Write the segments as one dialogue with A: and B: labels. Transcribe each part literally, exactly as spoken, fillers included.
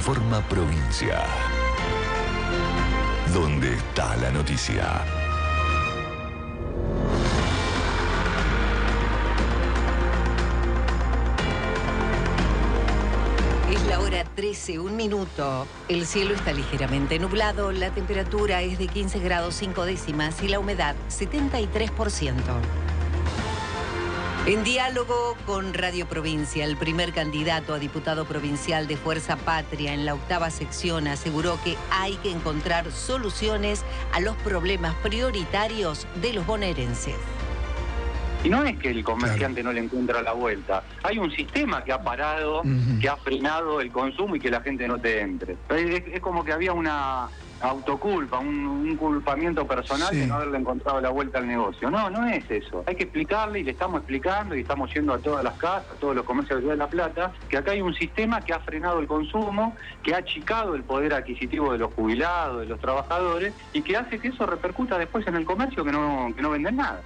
A: Informa Provincia. ¿Dónde está la noticia?
B: Es la hora trece, un minuto. El cielo está ligeramente nublado, la temperatura es de quince grados cinco décimas y la humedad setenta y tres por ciento. En diálogo con Radio Provincia, el primer candidato a diputado provincial de Fuerza Patria en la octava sección aseguró que hay que encontrar soluciones a los problemas prioritarios de los bonaerenses.
C: Y no es que el comerciante claro. no le encuentra la vuelta. Hay un sistema que ha parado, uh-huh. que ha frenado el consumo y que la gente no te entre. Es, es como que había una autoculpa, un, un culpamiento personal sí. de no haberle encontrado la vuelta al negocio. No, no es eso. Hay que explicarle y le estamos explicando y estamos yendo a todas las casas, a todos los comercios de La Plata, que acá hay un sistema que ha frenado el consumo, que ha achicado el poder adquisitivo de los jubilados, de los trabajadores y que hace que eso repercuta después en el comercio que no, que no venden nada.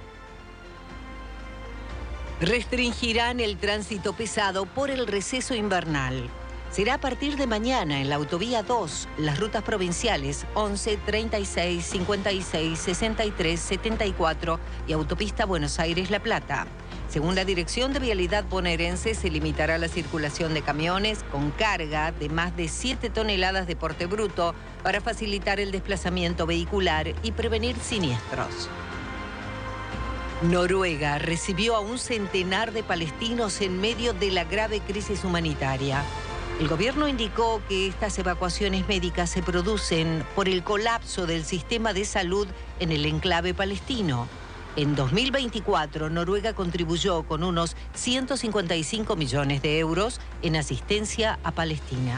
B: Restringirán el tránsito pesado por el receso invernal. Será a partir de mañana en la autovía dos, las rutas provinciales once, treinta y seis, cincuenta y seis, sesenta y tres, setenta y cuatro y autopista Buenos Aires-La Plata. Según la Dirección de Vialidad bonaerense, se limitará la circulación de camiones con carga de más de siete toneladas de porte bruto para facilitar el desplazamiento vehicular y prevenir siniestros. Noruega recibió a un centenar de palestinos en medio de la grave crisis humanitaria. El gobierno indicó que estas evacuaciones médicas se producen por el colapso del sistema de salud en el enclave palestino. En dos mil veinticuatro, Noruega contribuyó con unos ciento cincuenta y cinco millones de euros en asistencia a Palestina.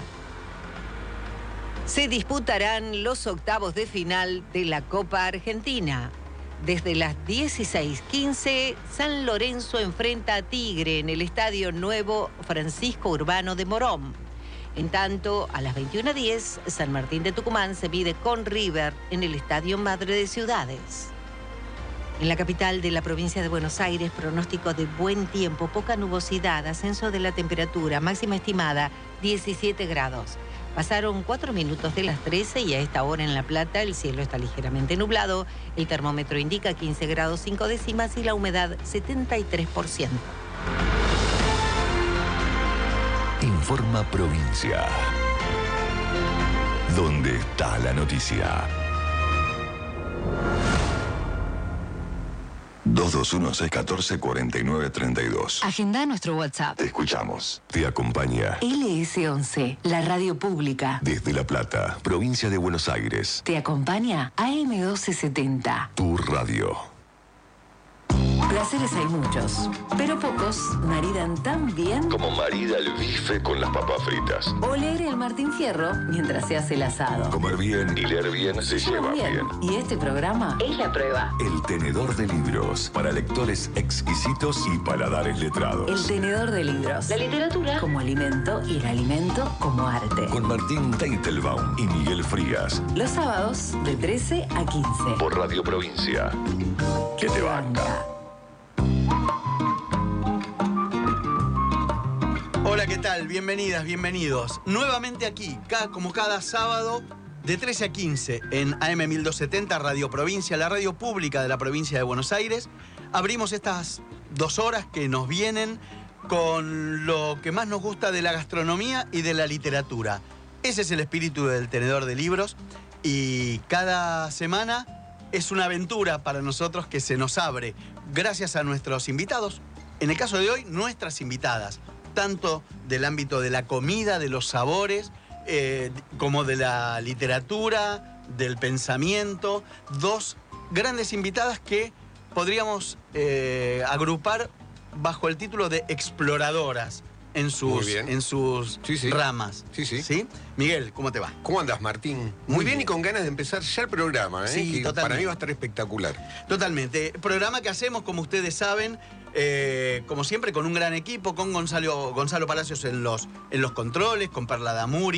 B: Se disputarán los octavos de final de la Copa Argentina. Desde las dieciséis quince, San Lorenzo enfrenta a Tigre en el Estadio Nuevo Francisco Urbano de Morón. En tanto, a las veintiuna diez, San Martín de Tucumán se mide con River en el Estadio Madre de Ciudades. En la capital de la provincia de Buenos Aires, pronóstico de buen tiempo, poca nubosidad, ascenso de la temperatura, máxima estimada diecisiete grados. Pasaron cuatro minutos de las trece y a esta hora en La Plata el cielo está ligeramente nublado, el termómetro indica quince grados cinco décimas y la humedad setenta y tres por ciento.
A: Informa Provincia. ¿Dónde está la noticia? dos dos uno, seis uno cuatro, cuatro nueve tres dos.
B: Agenda nuestro WhatsApp.
A: Te escuchamos. Te acompaña
B: L S once, la radio pública.
A: Desde La Plata, provincia de Buenos Aires.
B: Te acompaña A M doce setenta.
A: Tu radio.
B: Placeres hay muchos, pero pocos maridan tan bien
A: como marida el bife con las papas fritas.
B: O leer el Martín Fierro mientras se hace el asado.
A: Comer bien y leer bien se lleva bien.
B: Y este programa es la prueba.
A: El tenedor de libros, para lectores exquisitos y paladares letrados.
B: El tenedor de libros. La literatura como alimento y el alimento como arte.
A: Con Martín Teitelbaum y Miguel Frías.
B: Los sábados de trece a quince.
A: Por Radio Provincia. Que te banca.
D: Hola, ¿qué tal? Bienvenidas, bienvenidos. Nuevamente aquí, cada, como cada sábado, de trece a quince, en A M mil doscientos setenta, Radio Provincia, la radio pública de la provincia de Buenos Aires. Abrimos estas dos horas que nos vienen con lo que más nos gusta de la gastronomía y de la literatura. Ese es el espíritu del tenedor de libros y cada semana es una aventura para nosotros que se nos abre gracias a nuestros invitados. En el caso de hoy, nuestras invitadas, tanto del ámbito de la comida, de los sabores, eh, como de la literatura, del pensamiento. Dos grandes invitadas que podríamos eh, agrupar bajo el título de exploradoras en sus, en sus
E: sí, sí.
D: ramas.
E: Sí, sí.
D: ¿Sí? Miguel, ¿cómo te va?
E: ¿Cómo andas, Martín? Muy,
D: Muy
E: bien,
D: bien
E: y con ganas de empezar ya el programa, ¿eh?
D: Sí,
E: que
D: totalmente.
E: Para mí va a estar espectacular.
D: Totalmente. Programa que hacemos, como ustedes saben, eh, como siempre, con un gran equipo, con Gonzalo, Gonzalo Palacios en los, en los controles, con Perla Damuri,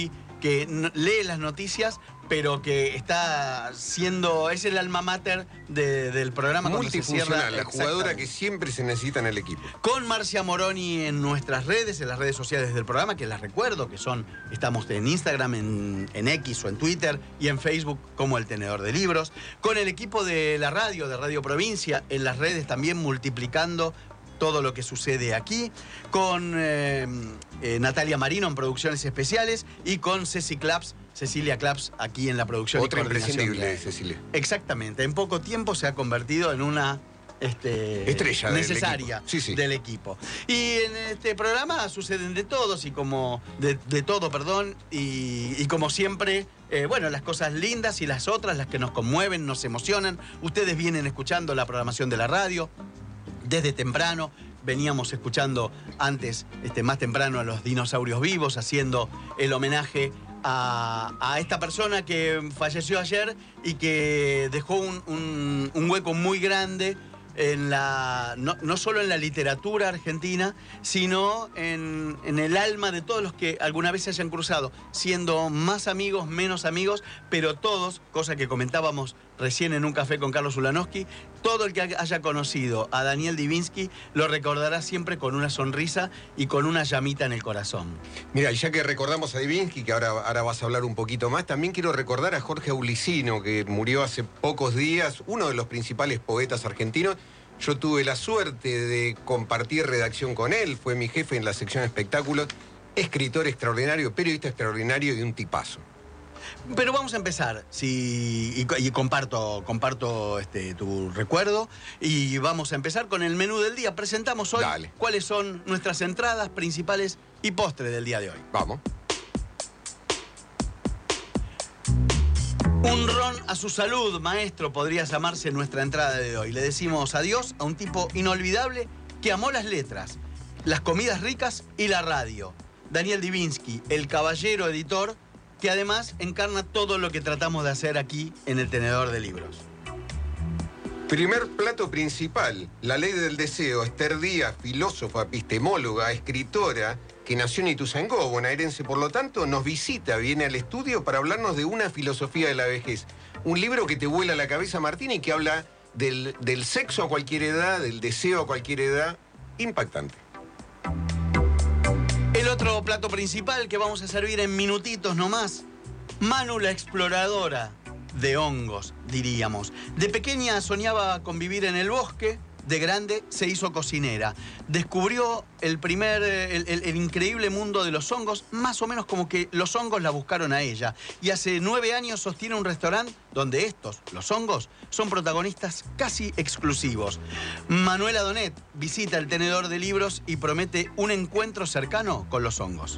D: que no, lee las noticias, pero que está siendo, es el alma mater de, del programa.
E: Multifuncional, la jugadora que siempre se necesita en el equipo.
D: Con Marcia Moroni en nuestras redes, en las redes sociales del programa, que las recuerdo, que son, estamos en Instagram, en, en X o en Twitter y en Facebook como El Tenedor de Libros. Con el equipo de la radio, de Radio Provincia, en las redes también multiplicando todo lo que sucede aquí, con eh, eh, Natalia Marino en producciones especiales y con Ceci Claps, Cecilia Claps aquí en la producción.
E: Otra
D: y coordinación
E: imprescindible,
D: de
E: Cecilia.
D: Exactamente, en poco tiempo se ha convertido en una este,
E: estrella
D: necesaria
E: del equipo. Sí, sí.
D: del equipo. Y en este programa suceden de todos y como de, de todo, perdón, y, y como siempre, eh, bueno, las cosas lindas y las otras, las que nos conmueven, nos emocionan. Ustedes vienen escuchando la programación de la radio desde temprano. Veníamos escuchando antes, este, más temprano, a los dinosaurios vivos, haciendo el homenaje a, a esta persona que falleció ayer y que dejó un, un, un hueco muy grande en la, no, no solo en la literatura argentina, sino en, en el alma de todos los que alguna vez se hayan cruzado, siendo más amigos, menos amigos, pero todos, cosa que comentábamos recién en un café con Carlos Ulanowski, todo el que haya conocido a Daniel Divinsky lo recordará siempre con una sonrisa y con una llamita en el corazón.
E: Mira, y ya que recordamos a Divinsky, que ahora, ahora vas a hablar un poquito más, también quiero recordar a Jorge Aulicino, que murió hace pocos días, uno de los principales poetas argentinos. Yo tuve la suerte de compartir redacción con él, fue mi jefe en la sección espectáculos, escritor extraordinario, periodista extraordinario y un tipazo.
D: Pero vamos a empezar, sí, y, y comparto, comparto este, tu recuerdo, y vamos a empezar con el menú del día. Presentamos hoy
E: Dale.
D: cuáles son nuestras entradas principales y postre del día de hoy.
E: Vamos.
D: Un ron a su salud, maestro, podría llamarse nuestra entrada de hoy. Le decimos adiós a un tipo inolvidable que amó las letras, las comidas ricas y la radio. Daniel Divinsky, el caballero editor, que además encarna todo lo que tratamos de hacer aquí en El Tenedor de Libros.
E: Primer plato principal, La Ley del Deseo. Esther Díaz, filósofa, epistemóloga, escritora, que nació en Ituzaingó, bonaerense, por lo tanto, nos visita, viene al estudio para hablarnos de Una filosofía de la vejez. Un libro que te vuela la cabeza, Martín, y que habla del, del sexo a cualquier edad, del deseo a cualquier edad. Impactante.
D: El otro plato principal que vamos a servir en minutitos nomás, Manu la exploradora de hongos, diríamos. De pequeña soñaba con vivir en el bosque, de grande se hizo cocinera. Descubrió el primer, el, el, el increíble mundo de los hongos, más o menos como que los hongos la buscaron a ella. Y hace nueve años sostiene un restaurante donde estos, los hongos, son protagonistas casi exclusivos. Manuela Donet visita El Tenedor de Libros y promete un encuentro cercano con los hongos.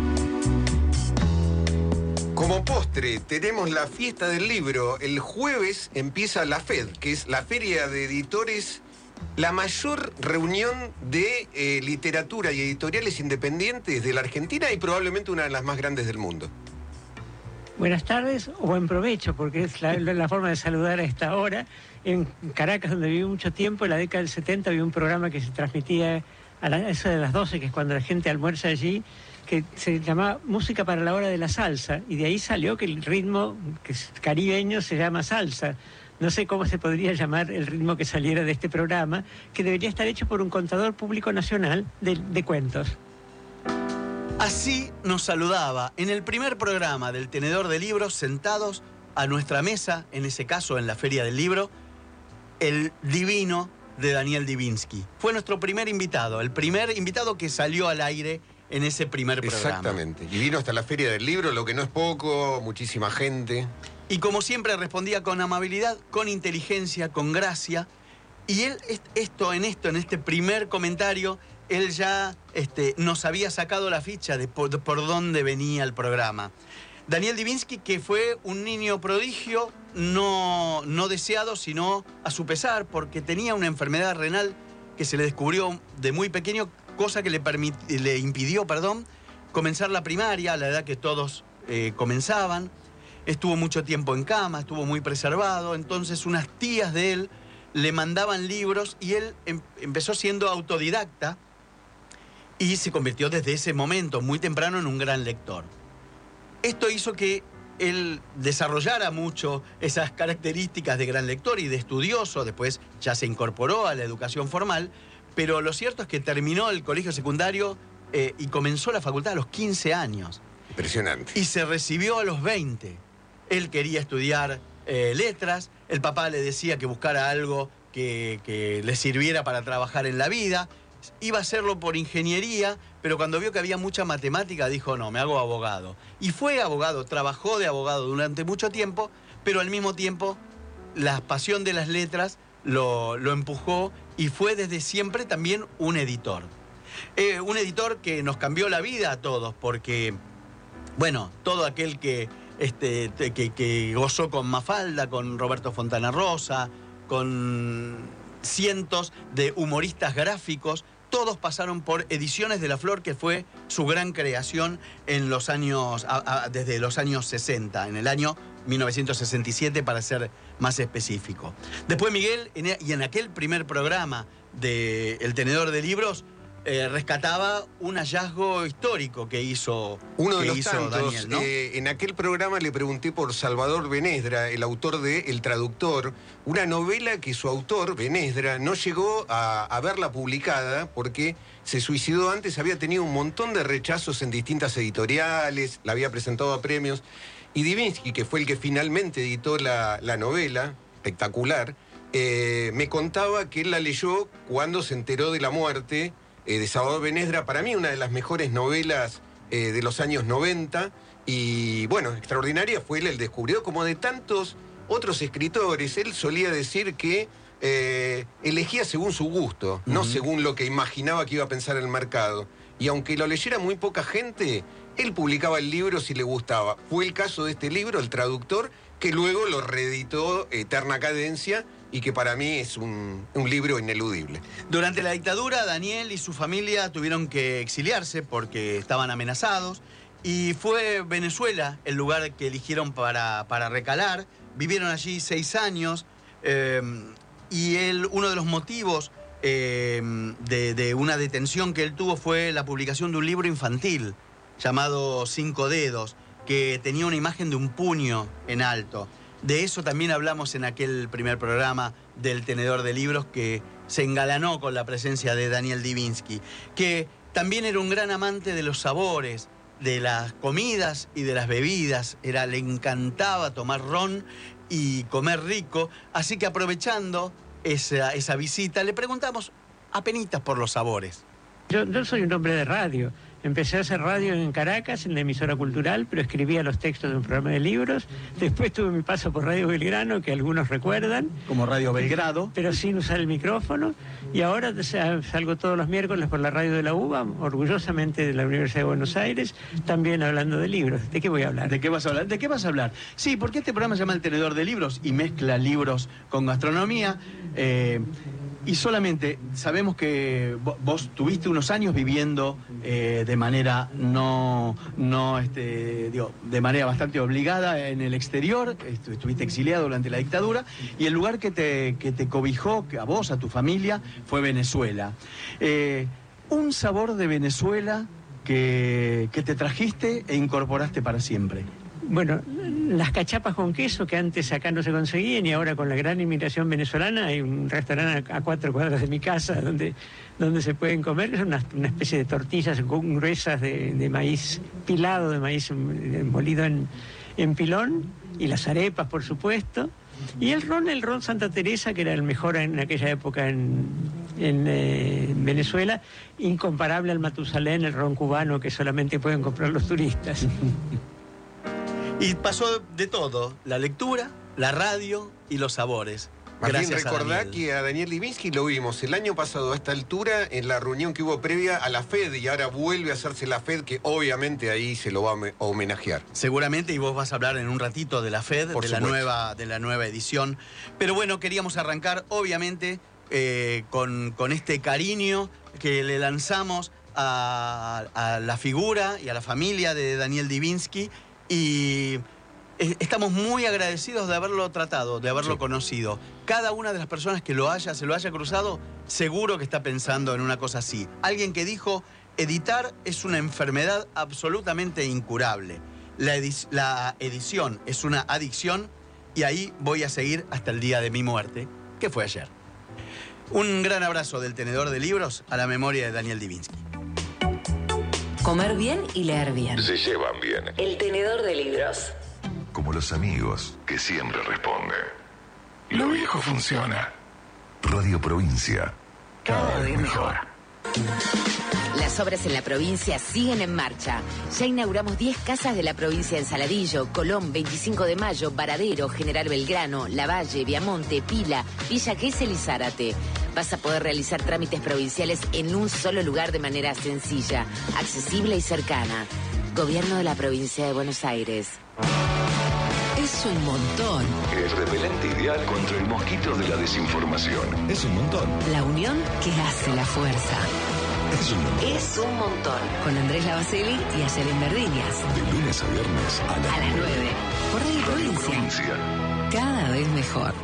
E: Como postre, tenemos la fiesta del libro. El jueves empieza la FED, que es la Feria de Editores, la mayor reunión de eh, literatura y editoriales independientes de la Argentina y probablemente una de las más grandes del mundo.
F: Buenas tardes o buen provecho, porque es la, la forma de saludar a esta hora. En Caracas, donde viví mucho tiempo, en la década del setenta, había un programa que se transmitía a la, eso de las doce, que es cuando la gente almuerza allí, que se llamaba Música para la Hora de la Salsa, y de ahí salió que el ritmo que es caribeño se llama salsa. No sé cómo se podría llamar el ritmo que saliera de este programa, que debería estar hecho por un contador público nacional de, de cuentos.
D: Así nos saludaba en el primer programa del Tenedor de Libros, sentados a nuestra mesa, en ese caso en la Feria del Libro, el divino de Daniel Divinsky. Fue nuestro primer invitado, el primer invitado que salió al aire en ese primer programa.
E: Exactamente. Y vino hasta la Feria del Libro, lo que no es poco, muchísima gente.
D: Y como siempre respondía con amabilidad, con inteligencia, con gracia. Y él, esto, en esto, en este primer comentario, él ya este, nos había sacado la ficha de por, de por dónde venía el programa. Daniel Divinsky, que fue un niño prodigio, no, no deseado, sino a su pesar, porque tenía una enfermedad renal que se le descubrió de muy pequeño, cosa que le, permit, le impidió, perdón, comenzar la primaria a la edad que todos eh, comenzaban. Estuvo mucho tiempo en cama, estuvo muy preservado, entonces unas tías de él le mandaban libros y él em, empezó siendo autodidacta y se convirtió desde ese momento, muy temprano, en un gran lector. esto hizo que él desarrollara mucho esas características de gran lector y de estudioso. Después ya se incorporó a la educación formal, pero lo cierto es que terminó el colegio secundario eh, y comenzó la facultad a los quince años.
E: Impresionante.
D: Y se recibió a los veinte. Él quería estudiar eh, letras, el papá le decía que buscara algo que, que le sirviera para trabajar en la vida. Iba a hacerlo por ingeniería, pero cuando vio que había mucha matemática dijo, no, me hago abogado. Y fue abogado, trabajó de abogado durante mucho tiempo, pero al mismo tiempo la pasión de las letras lo, lo empujó y fue desde siempre también un editor. Eh, un editor que nos cambió la vida a todos, porque, bueno, todo aquel que, este, que, que gozó con Mafalda, con Roberto Fontana Rosa, con cientos de humoristas gráficos, todos pasaron por Ediciones de la Flor, que fue su gran creación en los años, a, a, desde los años sesenta, en el año mil novecientos sesenta y siete para ser más específico. Después Miguel, en, y en aquel primer programa de El Tenedor de Libros, eh, rescataba un hallazgo histórico que hizo
E: Uno de
D: que
E: los
D: hizo
E: tantos,
D: Daniel, ¿no?
E: eh, en aquel programa le pregunté por Salvador Benesdra, el autor de El Traductor, una novela que su autor, Benesdra, no llegó a, a verla publicada porque se suicidó antes, había tenido un montón de rechazos en distintas editoriales, la había presentado a premios, y Divinsky, que fue el que finalmente editó la, la novela, espectacular, eh, me contaba que él la leyó cuando se enteró de la muerte Eh, de Salvador Benesdra, para mí una de las mejores novelas eh, de los años noventa, y bueno, extraordinaria fue él, el descubrió, como de tantos otros escritores. Él solía decir que eh, elegía según su gusto, uh-huh. no según lo que imaginaba que iba a pensar el mercado. Y aunque lo leyera muy poca gente, él publicaba el libro si le gustaba. Fue el caso de este libro, El Traductor, que luego lo reeditó Eterna Cadencia, y que para mí es un, un libro ineludible.
D: Durante la dictadura, Daniel y su familia tuvieron que exiliarse porque estaban amenazados, y fue Venezuela el lugar que eligieron para, para recalar. Vivieron allí seis años, eh, y él, uno de los motivos eh, de, de una detención que él tuvo fue la publicación de un libro infantil llamado Cinco Dedos, que tenía una imagen de un puño en alto. De eso también hablamos en aquel primer programa del Tenedor de Libros, que se engalanó con la presencia de Daniel Divinsky, que también era un gran amante de los sabores, de las comidas y de las bebidas. Era, le encantaba tomar ron y comer rico, así que aprovechando esa, esa visita le preguntamos apenitas por los sabores.
F: Yo, yo soy un hombre de radio. Empecé a hacer radio en Caracas, en la emisora cultural, pero escribía los textos de un programa de libros. Después tuve mi paso por Radio Belgrano, que algunos recuerdan.
D: Como Radio Belgrado.
F: Pero sin usar el micrófono. Y ahora salgo todos los miércoles por la radio de la U B A, orgullosamente de la Universidad de Buenos Aires, también hablando de libros. ¿De qué voy a hablar?
D: ¿De qué vas a hablar? ¿De qué vas a hablar? Sí, porque este programa se llama El Tenedor de Libros y mezcla libros con gastronomía. Eh, Y solamente sabemos que vos tuviste unos años viviendo eh, de manera no, no este, digo, de manera bastante obligada en el exterior, estuviste exiliado durante la dictadura, y el lugar que te, que te cobijó, que a vos, a tu familia, fue Venezuela. Eh, un sabor de Venezuela que, que te trajiste e incorporaste para siempre.
F: Bueno, las cachapas con queso, que antes acá no se conseguían, y ahora con la gran inmigración venezolana hay un restaurante a cuatro cuadras de mi casa donde, donde se pueden comer. Es una, una especie de tortillas gruesas de, de maíz pilado, de maíz molido en, en pilón, y las arepas, por supuesto. Y el ron, el ron Santa Teresa, que era el mejor en aquella época en, en eh, Venezuela, incomparable al Matusalén, el ron cubano que solamente pueden comprar los turistas.
D: Y pasó de todo, la lectura, la radio y los sabores.
E: Martín,
D: Gracias
E: recordá
D: a Daniel.
E: que a Daniel Divinsky lo vimos el año pasado a esta altura en la reunión que hubo previa a la F E D, y ahora vuelve a hacerse la F E D, que obviamente ahí se lo va a homenajear.
D: Seguramente, y vos vas a hablar en un ratito de la F E D,
E: Por
D: de la,
E: supuesto.
D: nueva, de la nueva edición. Pero bueno, queríamos arrancar, obviamente, eh, con, con este cariño que le lanzamos a, a la figura y a la familia de Daniel Divinsky, y estamos muy agradecidos de haberlo tratado, de haberlo
E: Sí.
D: conocido. Cada una de las personas que lo haya, se lo haya cruzado, seguro que está pensando en una cosa así. Alguien que dijo, editar es una enfermedad absolutamente incurable. La, edi- la edición es una adicción y ahí voy a seguir hasta el día de mi muerte, que fue ayer. Un gran abrazo del tenedor de libros a la memoria de Daniel Divinsky.
G: Comer bien y leer bien.
A: Se llevan bien.
G: El tenedor de libros.
A: Como los amigos que siempre responden.
G: Lo viejo funciona.
A: Radio Provincia.
G: Cada vez mejor. Las obras en la provincia siguen en marcha. Ya inauguramos diez casas de la provincia en Saladillo, Colón, veinticinco de mayo, Varadero, General Belgrano, Lavalle, Viamonte, Pila, Villa Gesell y Zárate. Vas a poder realizar trámites provinciales en un solo lugar de manera sencilla, accesible y cercana. Gobierno de la provincia de Buenos Aires. Es un montón.
A: El repelente ideal contra el mosquito de la desinformación. Es un montón.
G: La unión que hace la fuerza.
A: Es un montón.
G: Es un montón. Con Andrés Lavaceli y Ayelen Verdiñas.
A: De lunes a viernes a las,
G: A las nueve. Por Radio Provincia.
A: Provincia.
G: Cada vez mejor.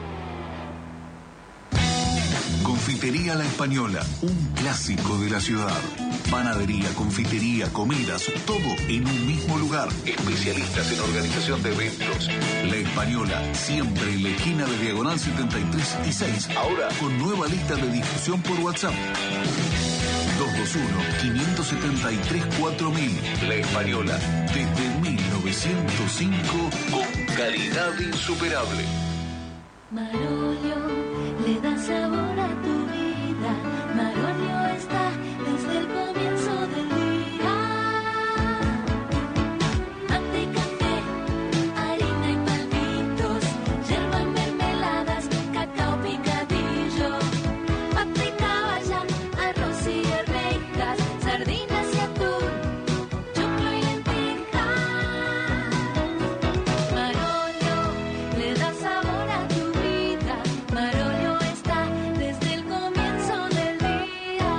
H: Confitería La Española, un clásico de la ciudad. Panadería, confitería, comidas, todo en un mismo lugar.
A: Especialistas en organización de eventos.
H: La Española, siempre en la esquina de Diagonal setenta y tres y seis.
A: Ahora
H: con nueva lista de difusión por WhatsApp. dos dos uno, cinco siete tres, cuatro mil.
A: La Española.
H: Desde mil novecientos cinco,
A: Con calidad insuperable.
I: Marolio le da sabor a tu vida. Marolio está desde el comienzo del día. Mate, café, harina y palmitos, yerba en mermeladas, cacao picadillo, mate, caballa, arroz y arvejas, sardinas y atún, choclo y lentejas. Marolio le da sabor a tu vida. Marolio está desde el comienzo del día.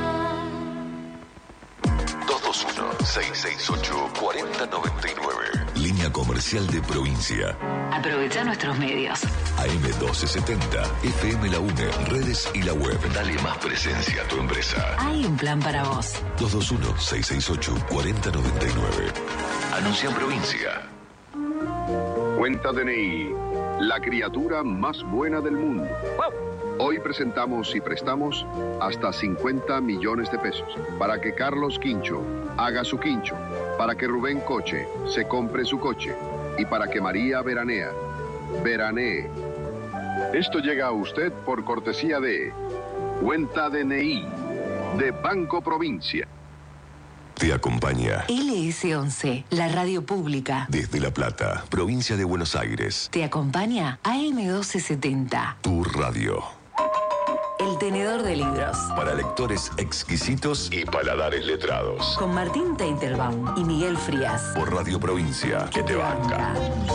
A: dos dos uno, seis seis ocho, cuatro cero nueve nueve. Línea comercial de provincia.
G: Aprovecha nuestros medios.
A: A M doce setenta, F M La UNE, redes y la web. Dale más presencia a tu empresa.
G: Hay un plan para vos.
A: dos dos uno, seis seis ocho, cuatro cero nueve nueve. Anuncia en provincia.
J: Cuenta D N I, la criatura más buena del mundo. Hoy presentamos y prestamos hasta cincuenta millones de pesos para que Carlos Quincho haga su quincho, para que Rubén Coche se compre su coche y para que María Veranea veranee. Esto llega a usted por cortesía de Cuenta D N I de Banco Provincia.
A: Te acompaña
G: L S once, la radio pública.
A: desde La Plata, provincia de Buenos Aires.
G: Te acompaña A M doce setenta.
A: Tu radio.
G: El tenedor de libros.
A: Para lectores exquisitos y paladares letrados.
G: Con Martín Teitelbaum y Miguel Frías.
A: Por Radio Provincia, que te banca.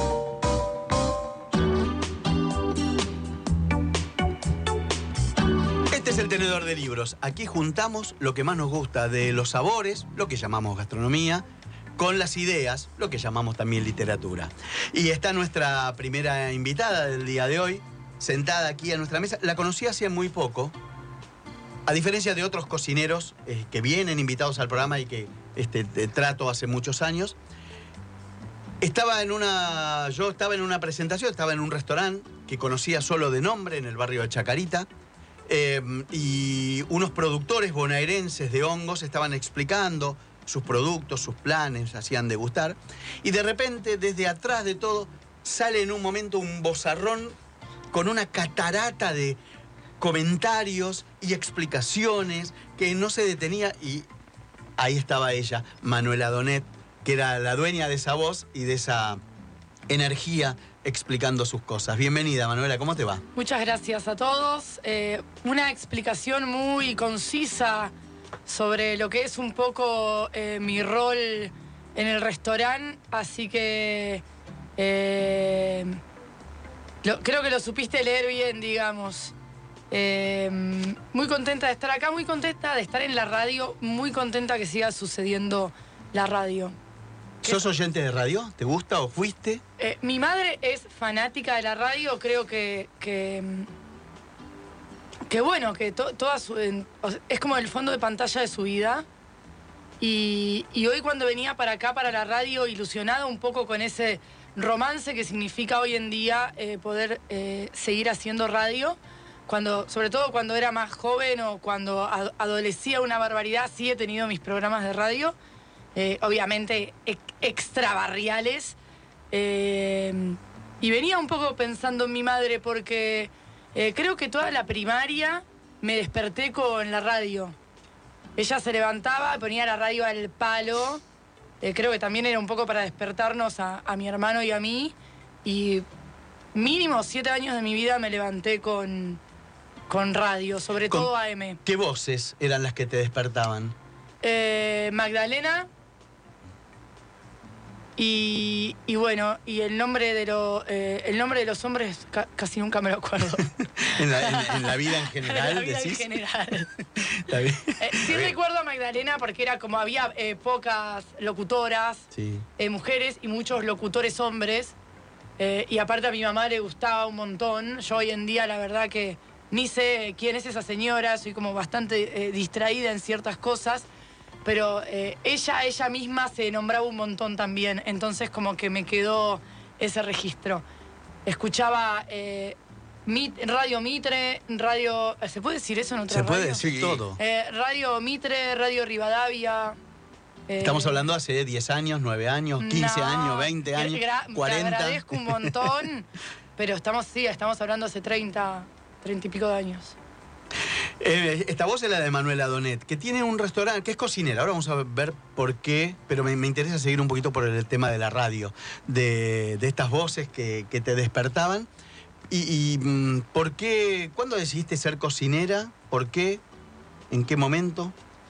D: Este es el tenedor de libros. Aquí juntamos lo que más nos gusta de los sabores, lo que llamamos gastronomía, con las ideas, lo que llamamos también literatura. Y está nuestra primera invitada del día de hoy, sentada aquí a nuestra mesa. La conocí hace muy poco, a diferencia de otros cocineros eh, que vienen invitados al programa y que este, te trato hace muchos años. Estaba en una, yo estaba en una presentación, estaba en un restaurante que conocía solo de nombre en el barrio de Chacarita. Eh, y unos productores bonaerenses de hongos estaban explicando sus productos, sus planes, hacían degustar. Y de repente, desde atrás de todo, sale en un momento un vozarrón con una catarata de comentarios y explicaciones que no se detenía. Y ahí estaba ella, Manuela Donet, que era la dueña de esa voz y de esa energía explicando sus cosas. Bienvenida, Manuela, ¿cómo te va?
K: Muchas gracias a todos. Eh, una explicación muy concisa sobre lo que es un poco eh, mi rol en el restaurante, así que eh, lo, creo que lo supiste leer bien, digamos. Eh, muy contenta de estar acá, muy contenta de estar en la radio, muy contenta que siga sucediendo la radio.
D: ¿Sos oyente de radio? ¿Te gusta o fuiste?
K: Eh, mi madre es fanática de la radio, creo que... que, que bueno, que to, toda su... En, o sea, es como el fondo de pantalla de su vida. Y, y hoy cuando venía para acá, para la radio, ilusionado un poco con ese romance que significa hoy en día eh, poder eh, seguir haciendo radio, cuando, sobre todo cuando era más joven o cuando ad adolecía una barbaridad, sí he tenido mis programas de radio, eh, obviamente ex extrabarriales, eh, y venía un poco pensando en mi madre porque eh, creo que toda la primaria me desperté con la radio. Ella se levantaba, ponía la radio al palo, eh, creo que también era un poco para despertarnos a, a mi hermano y a mí, y mínimo siete años de mi vida me levanté con, con radio, sobre
D: ¿Con
K: todo A M.
D: ¿Qué voces eran las que te despertaban?
K: Eh, Magdalena, y, y bueno, y el nombre de, lo, eh, el nombre de los hombres ca casi nunca me lo acuerdo.
D: ¿En, la, en, en la vida en general,
K: En la vida
D: decís?
K: en general.
D: Está bien.
K: Eh, sí recuerdo a Magdalena porque era como había eh, pocas locutoras,
D: Sí.
K: eh, mujeres y muchos locutores hombres. Eh, y aparte a mi mamá le gustaba un montón. Yo hoy en día la verdad que ni sé quién es esa señora, soy como bastante eh, distraída en ciertas cosas. Pero eh, ella, ella misma se nombraba un montón también. Entonces como que me quedó ese registro. Escuchaba... Eh, Mit, Radio Mitre, Radio... ¿Se puede decir eso en otra
D: Se
K: radio?
D: puede decir todo.
K: Eh, Radio Mitre, Radio Rivadavia. eh,
D: Estamos hablando hace diez años, nueve años, quince
K: no,
D: años, veinte años,
K: gra-
D: cuarenta.
K: Te agradezco un montón, pero estamos, sí, estamos hablando hace treinta, treinta y pico de años.
D: Eh, esta voz es la de Manuela Donet, que tiene un restaurante, que es cocinera. Ahora vamos a ver por qué, pero me, me interesa seguir un poquito por el tema de la radio, de, de estas voces que, que te despertaban. ¿Y, y por qué? ¿Cuándo decidiste ser cocinera? ¿Por qué? ¿En qué momento?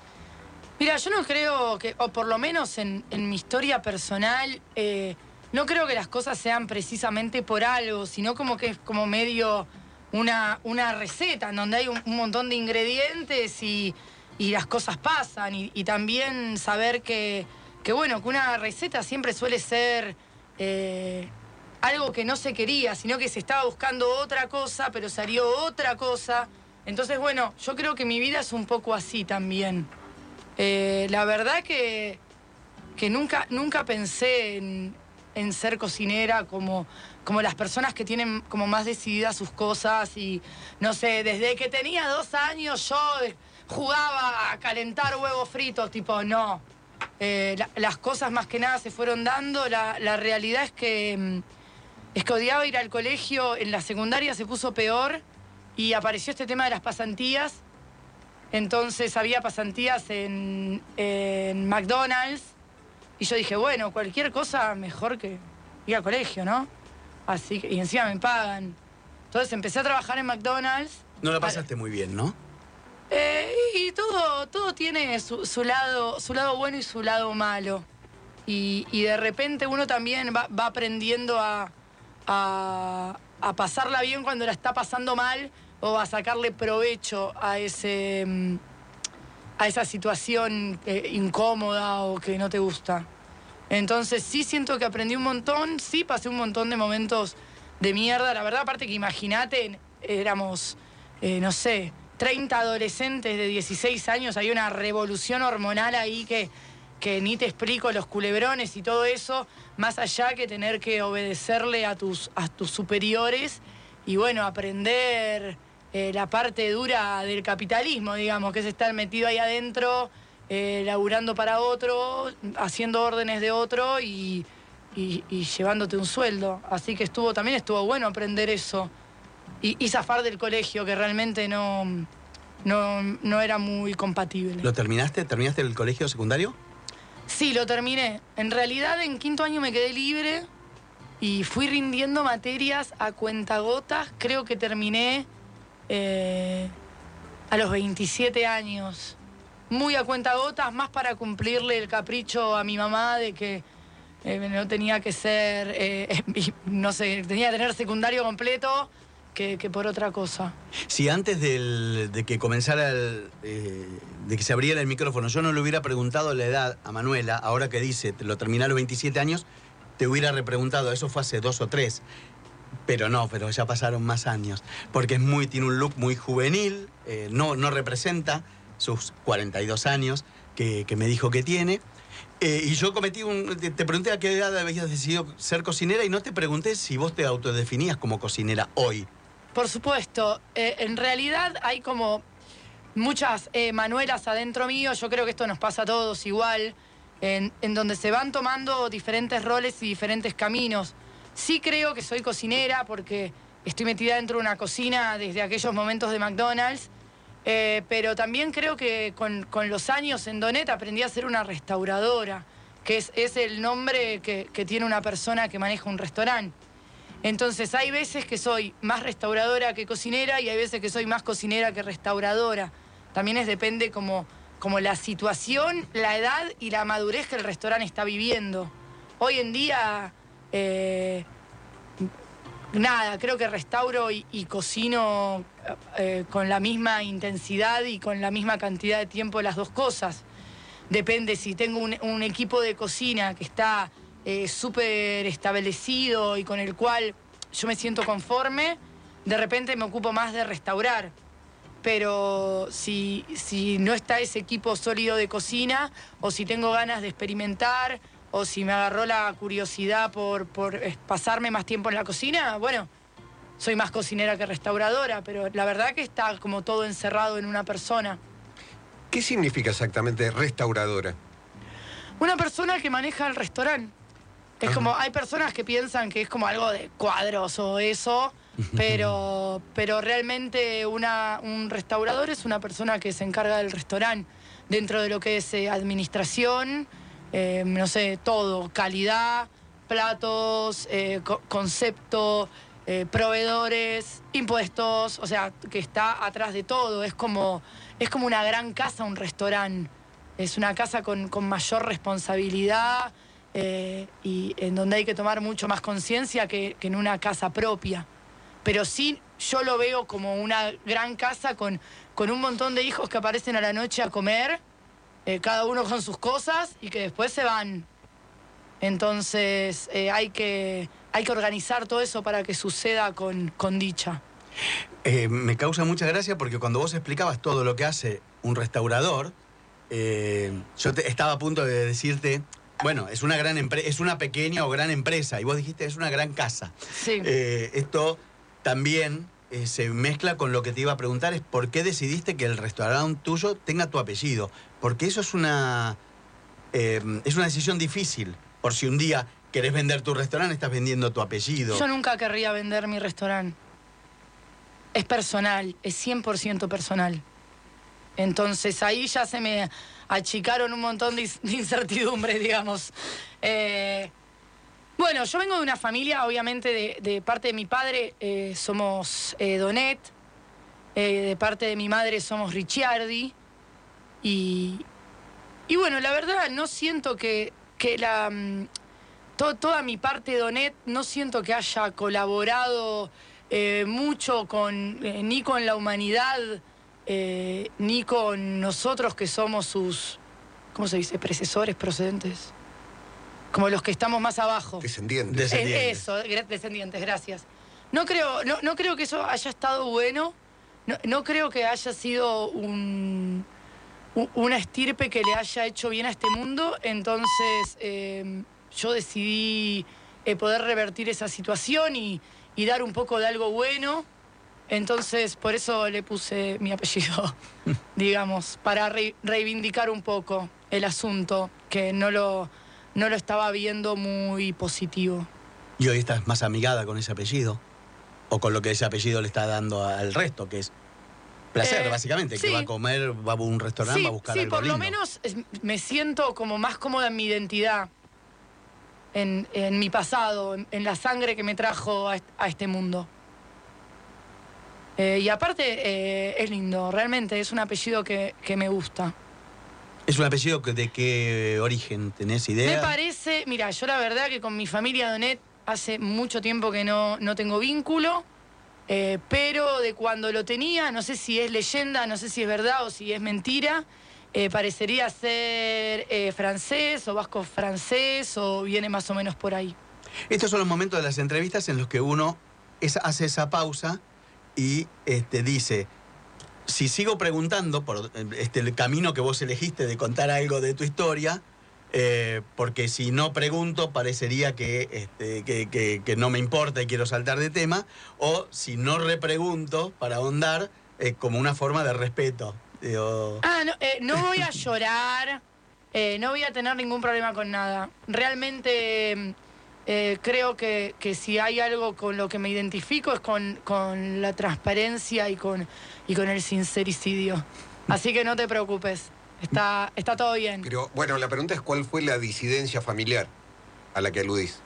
K: Mira, yo no creo que, o por lo menos en, en mi historia personal, eh, no creo que las cosas sean precisamente por algo, sino como que es como medio una, una receta en donde hay un, un montón de ingredientes y, y las cosas pasan. Y, y también saber que, que, bueno, que una receta siempre suele ser... Eh, algo que no se quería, sino que se estaba buscando otra cosa, pero salió otra cosa. Entonces, bueno, yo creo que mi vida es un poco así también. Eh, la verdad que, que nunca, nunca pensé en, en ser cocinera como, como las personas que tienen como más decididas sus cosas y, no sé, desde que tenía dos años yo jugaba a calentar huevos fritos, tipo, no. Eh, la, las cosas más que nada se fueron dando. La, la realidad es que... Es que odiaba ir al colegio, en la secundaria se puso peor y apareció este tema de las pasantías. Entonces había pasantías en, en McDonald's y yo dije, bueno, cualquier cosa mejor que ir al colegio, ¿no? Así que, y encima me pagan. Entonces empecé a trabajar en McDonald's.
D: No la pasaste muy bien, ¿no?
K: Eh, y todo, todo tiene su, su, lado, su lado bueno y su lado malo. Y, y de repente uno también va, va aprendiendo a... A, a pasarla bien cuando la está pasando mal o a sacarle provecho a ese a esa situación eh, incómoda o que no te gusta. Entonces sí siento que aprendí un montón, sí pasé un montón de momentos de mierda. La verdad, aparte que imagínate, éramos, eh, no sé, treinta adolescentes de dieciséis años, hay una revolución hormonal ahí que... que ni te explico, los culebrones y todo eso, más allá que tener que obedecerle a tus, a tus superiores y bueno, aprender eh, la parte dura del capitalismo, digamos, que es estar metido ahí adentro, eh, laburando para otro, haciendo órdenes de otro y, y, y llevándote un sueldo. Así que estuvo, también estuvo bueno aprender eso y, y zafar del colegio, que realmente no, no, no era muy compatible.
D: ¿Lo terminaste? ¿Terminaste el colegio secundario?
K: Sí, lo terminé. En realidad, en quinto año me quedé libre y fui rindiendo materias a cuentagotas. Creo que terminé eh, a los veintisiete años. Muy a cuentagotas, más para cumplirle el capricho a mi mamá de que eh, no tenía que ser, eh, no sé, tenía que tener secundario completo que, que por otra cosa.
D: Si antes del, de que comenzara, el, eh, de que se abriera el micrófono, yo no le hubiera preguntado la edad a Manuela, ahora que dice, te lo terminé a los veintisiete años, te hubiera repreguntado, eso fue hace dos o tres. Pero no, pero ya pasaron más años. Porque es muy, tiene un look muy juvenil, eh, no, no representa sus cuarenta y dos años que, que me dijo que tiene. Eh, y yo cometí un... Te, te pregunté a qué edad habías decidido ser cocinera y no te pregunté si vos te autodefinías como cocinera hoy.
K: Por supuesto. Eh, en realidad hay como muchas eh, Manuelas adentro mío. Yo creo que esto nos pasa a todos igual. En, en donde se van tomando diferentes roles y diferentes caminos. Sí creo que soy cocinera porque estoy metida dentro de una cocina desde aquellos momentos de McDonald's. Eh, pero también creo que con, con los años en Donet aprendí a ser una restauradora, que es, es el nombre que, que tiene una persona que maneja un restaurante. Entonces hay veces que soy más restauradora que cocinera y hay veces que soy más cocinera que restauradora. También es depende como, como la situación, la edad y la madurez que el restaurante está viviendo. Hoy en día, eh, nada, creo que restauro y, y cocino eh, con la misma intensidad y con la misma cantidad de tiempo las dos cosas. Depende si tengo un, un equipo de cocina que está eh, súper establecido y con el cual yo me siento conforme, de repente me ocupo más de restaurar. Pero si, si no está ese equipo sólido de cocina, o si tengo ganas de experimentar, o si me agarró la curiosidad por, por pasarme más tiempo en la cocina, bueno, soy más cocinera que restauradora, pero la verdad que está como todo encerrado en una persona.
E: ¿Qué significa exactamente restauradora?
K: Una persona que maneja el restaurante. Es como, hay personas que piensan que es como algo de cuadros o eso, pero, pero realmente una, un restaurador es una persona que se encarga del restaurante, dentro de lo que es eh, administración, eh, no sé, todo, calidad, platos, eh, co concepto, eh, proveedores, impuestos, o sea, que está atrás de todo. Es como, es como una gran casa, un restaurante. Es una casa con, con mayor responsabilidad, Eh, y en donde hay que tomar mucho más conciencia que, que en una casa propia. Pero sí, yo lo veo como una gran casa con, con un montón de hijos que aparecen a la noche a comer, eh, cada uno con sus cosas, y que después se van. Entonces eh, hay, que, hay que organizar todo eso para que suceda con, con dicha.
D: Eh, me causa mucha gracia porque cuando vos explicabas todo lo que hace un restaurador, eh, yo te, estaba a punto de decirte... Bueno, es una gran empresa, es una pequeña o gran empresa, y vos dijiste es una gran casa.
K: Sí.
D: Eh, esto también eh, se mezcla con lo que te iba a preguntar, es por qué decidiste que el restaurante tuyo tenga tu apellido. Porque eso es una, eh, es una decisión difícil. Por si un día querés vender tu restaurante, estás vendiendo tu apellido.
K: Yo nunca querría vender mi restaurante. Es personal, es cien por ciento personal. Entonces ahí ya se me achicaron un montón de incertidumbres, digamos. Eh, bueno, yo vengo de una familia, obviamente, de, de parte de mi padre eh, somos eh, Donet, eh, de parte de mi madre somos Ricciardi, y, y bueno, la verdad no siento que, que la, to, toda mi parte Donet no siento que haya colaborado eh, mucho con, eh, ni con la humanidad, Eh, ni con nosotros que somos sus, ¿cómo se dice? Predecesores, procedentes. Como los que estamos más abajo.
E: Descendientes.
K: Descendientes. Eso, descendientes, gracias. No creo, no, no creo que eso haya estado bueno. No, no creo que haya sido un, un, una estirpe que le haya hecho bien a este mundo. Entonces eh, yo decidí eh, poder revertir esa situación y, y dar un poco de algo bueno. Entonces, por eso le puse mi apellido, digamos, para re reivindicar un poco el asunto, que no lo, no lo estaba viendo muy positivo.
D: ¿Y hoy estás más amigada con ese apellido? ¿O con lo que ese apellido le está dando al resto, que es placer, eh, básicamente?
K: Sí.
D: Que va a comer, va a un restaurante,
K: sí,
D: va a buscar
K: sí,
D: algo
K: por
D: lindo.
K: lo menos es, me siento como más cómoda en mi identidad, en, en mi pasado, en, en la sangre que me trajo a, a este mundo. Eh, y aparte eh, es lindo, realmente es un apellido que, que me gusta.
D: ¿Es un apellido que, de qué origen? ¿Tenés idea?
K: Me parece, mira, yo la verdad que con mi familia Donet hace mucho tiempo que no, no tengo vínculo, eh, pero de cuando lo tenía, no sé si es leyenda, no sé si es verdad o si es mentira, eh, parecería ser eh, francés o vasco francés o viene más o menos por ahí.
D: Estos son los momentos de las entrevistas en los que uno es, hace esa pausa y este, dice, si sigo preguntando por este, el camino que vos elegiste de contar algo de tu historia, eh, porque si no pregunto parecería que, este, que, que, que no me importa y quiero saltar de tema, o si no repregunto para ahondar, eh, como una forma de respeto. Digo...
K: Ah, no, eh, no voy a llorar, eh, no voy a tener ningún problema con nada. Realmente eh, creo que, que si hay algo con lo que me identifico es con, con la transparencia y con, y con el sincericidio. Así que no te preocupes, está, está todo bien.
E: Pero bueno, la pregunta es ¿cuál fue la disidencia familiar a la que aludís?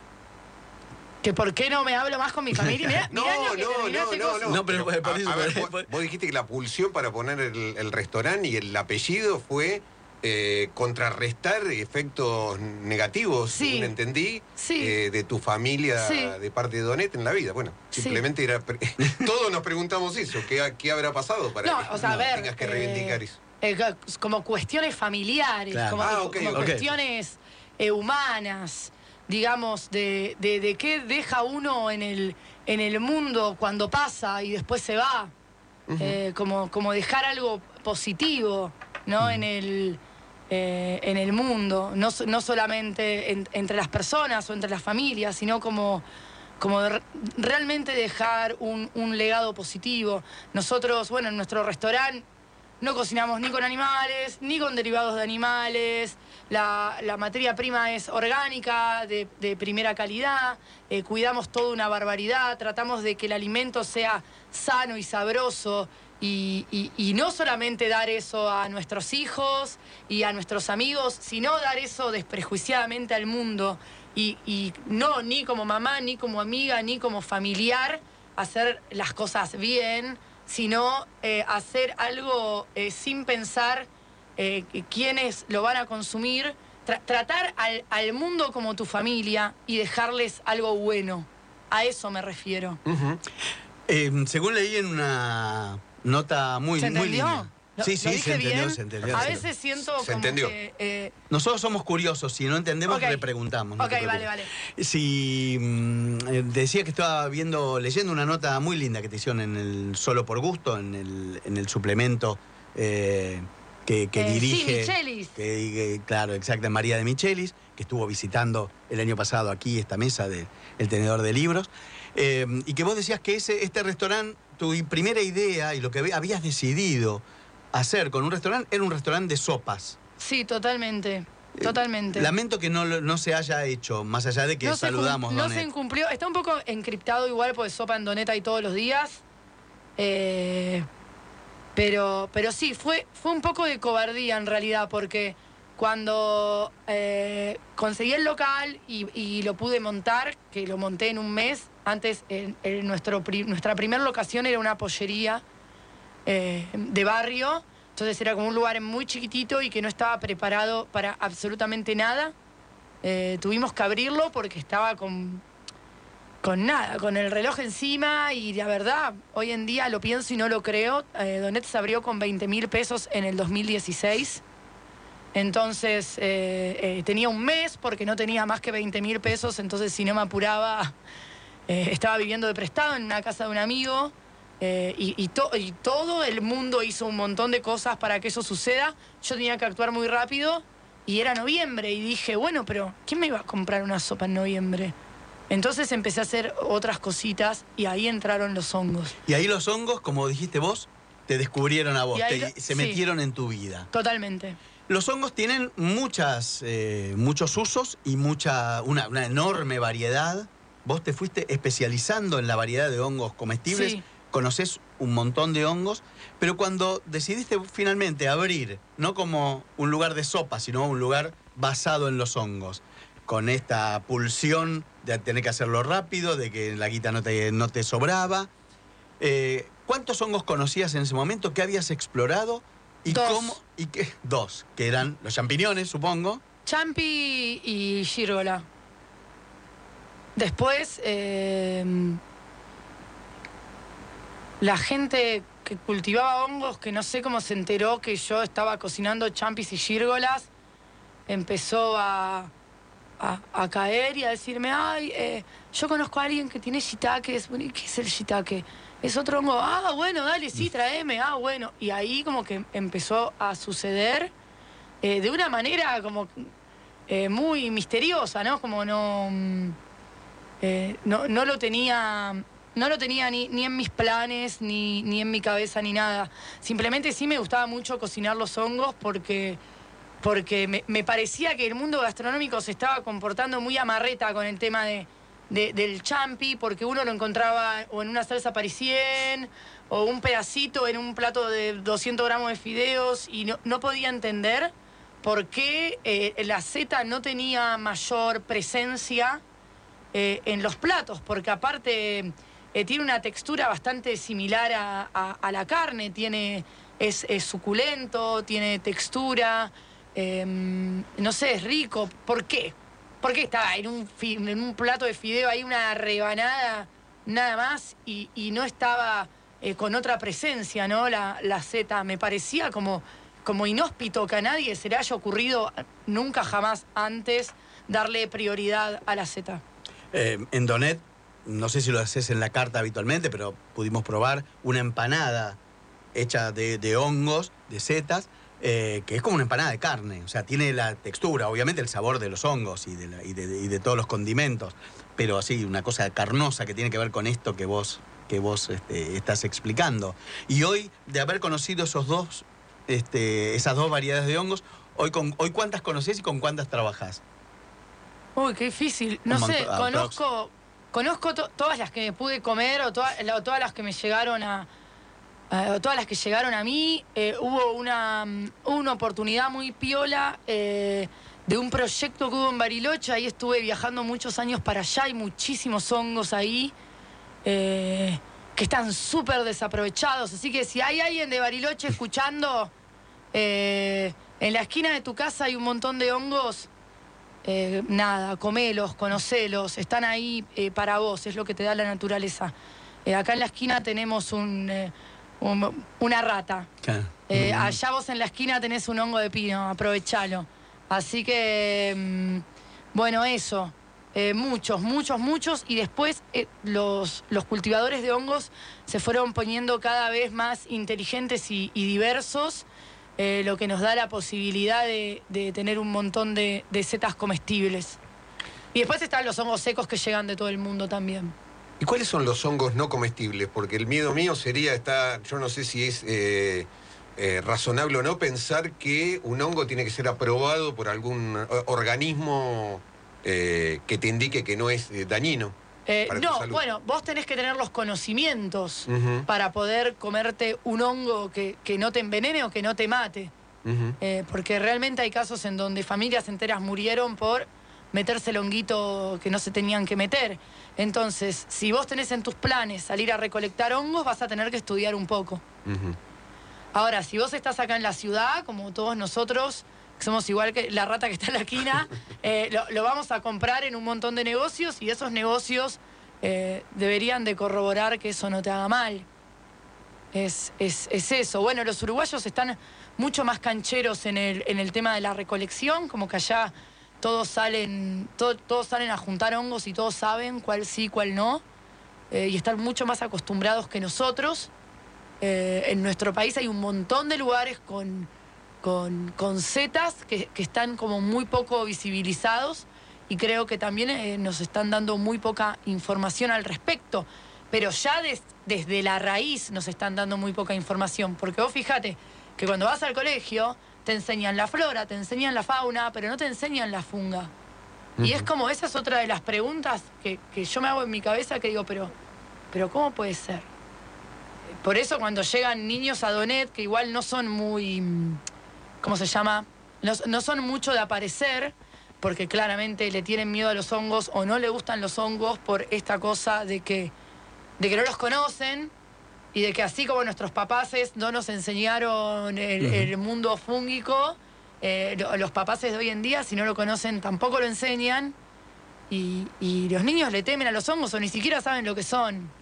K: ¿Que por qué no me hablo más con mi familia? Mirá,
E: no,
K: mirá lo que
E: no,
K: terminaste
E: no, no,
K: con-
E: no,
D: No, pero
E: pero,
D: por
E: a-
D: eso-
E: a ver,
D: por-
E: vos, vos dijiste que la pulsión para poner el, el restaurante y el apellido fue eh, contrarrestar efectos negativos,
K: Sí.
E: según entendí,
K: Sí.
E: eh, de tu familia
K: Sí.
E: de parte de Donet en la vida. Bueno,
K: Sí.
E: simplemente era... pre- Todos nos preguntamos eso, ¿qué, ha- qué habrá pasado para
K: No,
E: que
K: o sea, a ver,
E: tengas que
K: eh,
E: reivindicar eso?
K: Eh, como cuestiones familiares,
D: Claro.
K: como,
E: Ah, ok,
K: como
E: ok.
K: cuestiones eh, humanas, digamos, de, de, de qué deja uno en el, en el mundo cuando pasa y después se va. Eh, como, como dejar algo positivo, ¿no? En el, eh, en el mundo, no, so- no solamente en- entre las personas o entre las familias, sino como, como de re- realmente dejar un, un legado positivo. Nosotros, bueno, en nuestro restaurante no cocinamos ni con animales, ni con derivados de animales. La, la materia prima es orgánica, de, de primera calidad. Eh, cuidamos toda una barbaridad. Tratamos de que el alimento sea sano y sabroso. Y, y- y no solamente dar eso a nuestros hijos y a nuestros amigos, sino dar eso desprejuiciadamente al mundo. Y, y no, ni como mamá, ni como amiga, ni como familiar, hacer las cosas bien, sino eh, hacer algo eh, sin pensar eh, que quiénes lo van a consumir, tra- tratar al, al mundo como tu familia y dejarles algo bueno. A eso me refiero.
D: Eh, según leí en una nota muy,
K: ¿Se
D: muy
K: entendió?
D: linda.
K: ¿Lo-
D: Sí,
K: lo
D: sí,
K: dije
D: se entendió,
K: bien?
D: se entendió.
K: A
D: sí.
K: veces siento
E: Se
K: como
E: entendió.
K: que... eh,
D: Nosotros somos curiosos, si no entendemos,
K: Ok.
D: le preguntamos. no
K: ok,
D: te
K: vale,
D: preocupes.
K: vale.
D: Si mm, eh, decía que estaba viendo, leyendo una nota muy linda que te hicieron en el Solo por Gusto, en el, en el suplemento eh, que, que
K: Eh, sí,
D: dirige.
K: Michelis.
D: que, que, claro, exacto, María de Michelis, que estuvo visitando el año pasado aquí esta mesa del Tenedor de Libros. Eh, y que vos decías que ese, este restaurante, tu primera idea y lo que habías decidido hacer con un restaurante era un restaurante de sopas.
K: Sí, totalmente. Totalmente.
D: Lamento que no, lo- no se haya hecho, más allá de que
K: No se cum-
D: saludamos,
K: No
D: Donet.
K: se incumplió. Está un poco encriptado igual porque sopa en Doneta y todos los días. Eh, pero, pero sí, fue, fue un poco de cobardía en realidad porque cuando eh, conseguí el local y, y lo pude montar, que lo monté en un mes, antes en, en nuestro, pri- nuestra primera locación era una pollería eh, de barrio, entonces era como un lugar muy chiquitito y que no estaba preparado para absolutamente nada. Eh, tuvimos que abrirlo porque estaba con, con nada, con el reloj encima y la verdad, hoy en día lo pienso y no lo creo. Eh, Donet se abrió con veinte mil pesos en el dos mil dieciséis. Entonces eh, eh, tenía un mes porque no tenía más que veinte mil pesos, entonces si no me apuraba, eh, estaba viviendo de prestado en una casa de un amigo. Eh, y, y, to- y todo el mundo hizo un montón de cosas para que eso suceda. Yo tenía que actuar muy rápido y era noviembre y dije, bueno, pero ¿quién me iba a comprar una sopa en noviembre? Entonces empecé a hacer otras cositas y ahí entraron los hongos.
D: Y ahí los hongos, como dijiste vos, te descubrieron a vos,
K: Y ahí
D: te-
K: lo-
D: se
K: sí.
D: metieron en tu vida.
K: Totalmente.
D: Los hongos tienen muchas, eh, muchos usos y mucha, una, una enorme variedad. Vos te fuiste especializando en la variedad de hongos comestibles.
K: Sí.
D: Conocés un montón de hongos, pero cuando decidiste finalmente abrir, no como un lugar de sopa, sino un lugar basado en los hongos, con esta pulsión de tener que hacerlo rápido, de que la guita no te, no te sobraba, eh, ¿cuántos hongos conocías en ese momento? ¿Qué habías explorado? ¿Y
K: Dos.
D: cómo? Y qué, dos, que eran los champiñones, supongo.
K: Champi y gírgola. Después, eh, la gente que cultivaba hongos, que no sé cómo se enteró que yo estaba cocinando champis y gírgolas, empezó a, a, a caer y a decirme, ay, eh, yo conozco a alguien que tiene shiitake. ¿Qué es el shiitake? Es otro hongo. Ah, bueno, dale, sí, tráeme. Ah, bueno. Y ahí como que empezó a suceder eh, de una manera como eh, muy misteriosa, ¿no? Como no, eh, no, no lo tenía... No lo tenía ni, ni en mis planes, ni, ni en mi cabeza, ni nada. Simplemente sí me gustaba mucho cocinar los hongos porque, porque me, me parecía que el mundo gastronómico se estaba comportando muy amarreta con el tema de, de, del champi, porque uno lo encontraba o en una salsa parisien o un pedacito en un plato de doscientos gramos de fideos, y no, no podía entender por qué eh, la seta no tenía mayor presencia eh, en los platos, porque aparte... Eh, tiene una textura bastante similar a, a, a la carne, tiene, es, es suculento, tiene textura, eh, no sé, es rico. ¿Por qué? ¿Por qué está en un, fi, en un plato de fideo hay una rebanada nada más y, y no estaba eh, con otra presencia, ¿no? La, la seta me parecía como, como inhóspito, que a nadie se le haya ocurrido nunca jamás antes darle prioridad a la seta.
D: Eh, en Donet, no sé si lo haces en la carta habitualmente, pero pudimos probar una empanada hecha de, de hongos, de setas, eh, que es como una empanada de carne. O sea, tiene la textura, obviamente el sabor de los hongos y de, la, y de, y de todos los condimentos, pero así, una cosa carnosa que tiene que ver con esto que vos, que vos este, estás explicando. Y hoy, de haber conocido esos dos, este, esas dos variedades de hongos, hoy, con, hoy ¿cuántas conocés y con cuántas trabajás?
K: Uy, qué difícil. No
D: Un
K: sé,
D: montón,
K: conozco... Conozco to todas las que pude comer o, toda, o todas las que me llegaron a... Uh, todas las que llegaron a mí. Eh, hubo una, una oportunidad muy piola eh, de un proyecto que hubo en Bariloche. Ahí estuve viajando muchos años para allá. Hay muchísimos hongos ahí eh, que están súper desaprovechados. Así que si hay alguien de Bariloche escuchando, eh, en la esquina de tu casa hay un montón de hongos. Eh, nada, comelos, conocelos, están ahí eh, para vos, es lo que te da la naturaleza. Eh, acá en la esquina tenemos un, eh, un, una rata. Eh, allá vos en la esquina tenés un hongo de pino, aprovechalo. Así que, mm, bueno, eso. Eh, muchos, muchos, muchos. Y después eh, los, los cultivadores de hongos se fueron poniendo cada vez más inteligentes y, y diversos. Eh, lo que nos da la posibilidad de, de tener un montón de, de setas comestibles. Y después están los hongos secos que llegan de todo el mundo también.
E: ¿Y cuáles son los hongos no comestibles? Porque el miedo mío sería, está, yo no sé si es eh, eh, razonable o no pensar que un hongo tiene que ser aprobado por algún organismo eh, que te indique que no es eh, dañino.
K: Eh, no, bueno, vos tenés que tener los conocimientos uh-huh. para poder comerte un hongo que, que no te envenene o que no te mate. Uh-huh. eh, porque realmente hay casos en donde familias enteras murieron por meterse el honguito que no se tenían que meter. Entonces, si vos tenés en tus planes salir a recolectar hongos, vas a tener que estudiar un poco. Uh-huh. Ahora, si vos estás acá en la ciudad, como todos nosotros, que somos igual que la rata que está en la esquina, eh, lo, lo vamos a comprar en un montón de negocios y esos negocios eh, deberían de corroborar que eso no te haga mal. Es, es, es eso. Bueno, los uruguayos están mucho más cancheros en el, en el tema de la recolección, como que allá todos salen, todo, todos salen a juntar hongos y todos saben cuál sí, cuál no, eh, y están mucho más acostumbrados que nosotros. Eh, en nuestro país hay un montón de lugares con... con, con setas que, que están como muy poco visibilizados y creo que también eh, nos están dando muy poca información al respecto. Pero ya des, desde la raíz nos están dando muy poca información. Porque vos fíjate que cuando vas al colegio te enseñan la flora, te enseñan la fauna, pero no te enseñan la funga. Uh-huh. Y es como, esa es otra de las preguntas que, que yo me hago en mi cabeza, que digo, pero, pero ¿cómo puede ser? Por eso cuando llegan niños a Donet, que igual no son muy... ¿Cómo se llama? No, no son mucho de aparecer, porque claramente le tienen miedo a los hongos o no le gustan los hongos por esta cosa de que, de que no los conocen y de que así como nuestros papaces no nos enseñaron el, uh-huh. el mundo fúngico, eh, los papaces de hoy en día, si no lo conocen, tampoco lo enseñan. Y, y los niños le temen a los hongos o ni siquiera saben lo que son.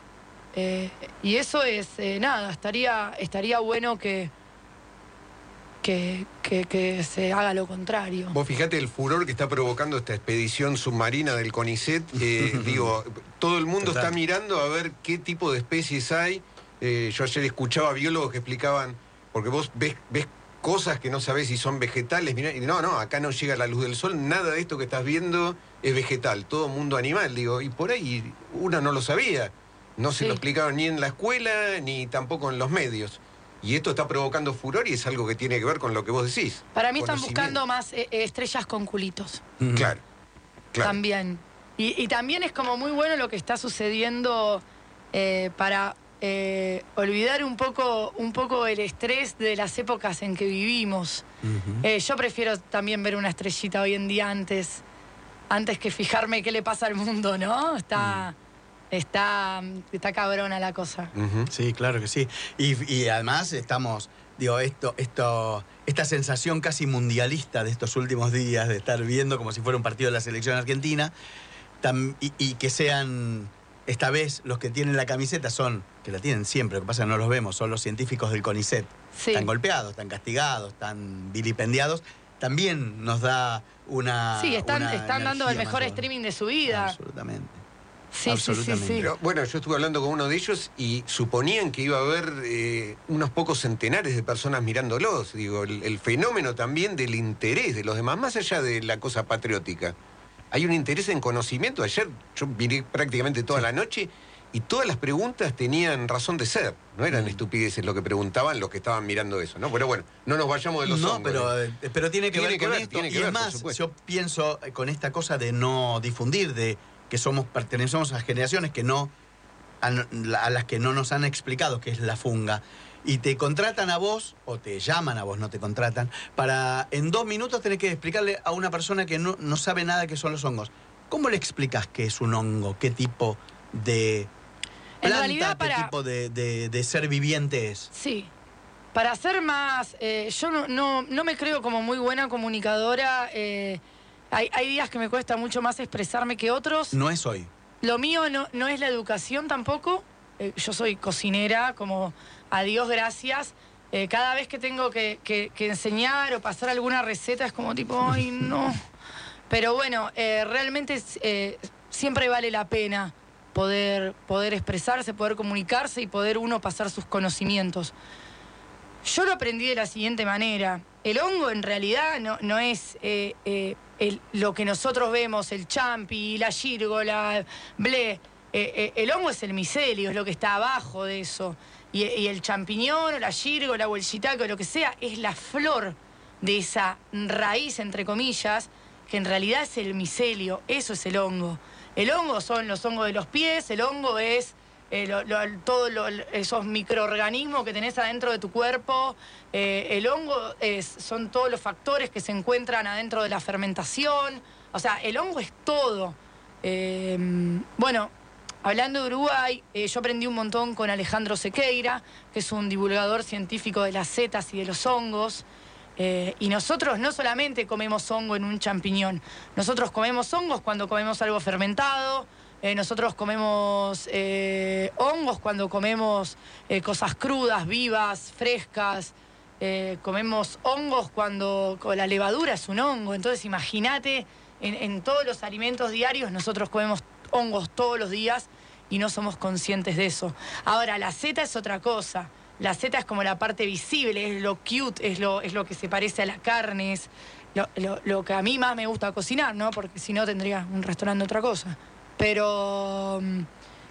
K: Eh, y eso es, eh, nada, estaría, estaría bueno que... que, que, que se haga lo contrario.
E: Vos fijate el furor que está provocando esta expedición submarina del CONICET. Eh, digo, todo el mundo
D: Total.
E: está mirando a ver qué tipo de especies hay. Eh, yo ayer escuchaba biólogos que explicaban, porque vos ves, ves cosas que no sabés si son vegetales. Mirá, y no, no, acá no llega la luz del sol, nada de esto que estás viendo es vegetal, todo mundo animal. Digo, y por ahí una no lo sabía. No se
K: Sí.
E: lo explicaron ni en la escuela, ni tampoco en los medios. Y esto está provocando furor y es algo que tiene que ver con lo que vos decís.
K: Para mí están
E: Conocimiento.
K: buscando más eh, eh, estrellas con culitos.
E: Claro, claro.
K: También. Y, y también es como muy bueno lo que está sucediendo eh, para eh, olvidar un poco, un poco el estrés de las épocas en que vivimos.
D: Ujú.
K: Eh, yo prefiero también ver una estrellita hoy en día antes, antes que fijarme qué le pasa al mundo, ¿no? Está, está, está cabrona la cosa.
E: Ujú.
D: Sí, claro que sí. Y, y además estamos, digo, esto, esto, esta sensación casi mundialista de estos últimos días, de estar viendo como si fuera un partido de la selección argentina, tam- y, y que sean, esta vez, los que tienen la camiseta son, que la tienen siempre, lo que pasa es que no los vemos, son los científicos del CONICET.
K: Sí.
D: Están golpeados, están castigados, están vilipendiados. También nos da una.
K: Sí, están,
D: una
K: están dando el
D: energía
K: mejor
D: más-
K: streaming de su vida.
D: Absolutamente.
K: Sí, sí, sí,
D: absolutamente.
K: sí.
E: Pero, bueno, yo estuve hablando con uno de ellos y suponían que iba a haber eh, unos pocos centenares de personas mirándolos. Digo, el, el fenómeno también del interés de los demás, más allá de la cosa patriótica. Hay un interés en conocimiento. Ayer yo miré prácticamente toda la noche y todas las preguntas tenían razón de ser. No eran estupideces lo que preguntaban los que estaban mirando eso, ¿no? Pero bueno, no nos vayamos de los
D: No,
E: hongos.
D: pero, eh, pero tiene que
E: Tiene
D: ver
E: que
D: con
E: ver,
D: esto.
E: tiene que
D: y
E: ver,
D: es
E: por
D: más,
E: supuesto.
D: yo pienso eh, con esta cosa de no difundir, de que somos pertenecemos a generaciones que no a, a las que no nos han explicado qué es la funga. Y te contratan a vos, o te llaman a vos, no te contratan, para en dos minutos tener que explicarle a una persona que no, no sabe nada qué son los hongos. ¿Cómo le explicas qué es un hongo? ¿Qué tipo de
K: En
D: planta,
K: realidad,
D: qué
K: para-
D: tipo de, de- de ser viviente es?
K: Sí. Para ser más... eh, yo no, no, no me creo como muy buena comunicadora. eh, hay, hay días que me cuesta mucho más expresarme que otros.
D: No es hoy.
K: Lo mío no, no es la educación tampoco. Eh, yo soy cocinera, como a Dios gracias. Eh, cada vez que tengo que, que- que enseñar o pasar alguna receta es como tipo, ay, no. Pero bueno, eh, realmente eh, siempre vale la pena poder, poder expresarse, poder comunicarse y poder uno pasar sus conocimientos. Yo lo aprendí de la siguiente manera. El hongo en realidad no, no es eh, eh, el- lo que nosotros vemos, el champi, la gírgola, ble. Eh, eh, el hongo es el micelio, es lo que está abajo de eso. Y, y el champiñón o la gírgola o el shiitake o lo que sea es la flor de esa raíz, entre comillas, que en realidad es el micelio. Eso es el hongo. El hongo son los hongos de los pies, el hongo es eh, lo- lo- todos lo- esos microorganismos que tenés adentro de tu cuerpo. Eh, el hongo es, son todos los factores que se encuentran adentro de la fermentación. O sea, el hongo es todo. Eh, bueno, hablando de Uruguay, eh, yo aprendí un montón con Alejandro Sequeira, que es un divulgador científico de las setas y de los hongos. Eh, y nosotros no solamente comemos hongo en un champiñón, nosotros comemos hongos cuando comemos algo fermentado, eh, nosotros comemos eh, hongos cuando comemos eh, cosas crudas, vivas, frescas, eh, comemos hongos cuando con la levadura es un hongo. Entonces imagínate, en, en todos los alimentos diarios nosotros comemos hongos todos los días y no somos conscientes de eso. Ahora, la seta es otra cosa. La seta es como la parte visible, es lo cute, es lo, es lo que se parece a la carne, es lo, lo- lo que a mí más me gusta cocinar, ¿no? Porque si no tendría un restaurante de otra cosa. Pero mm,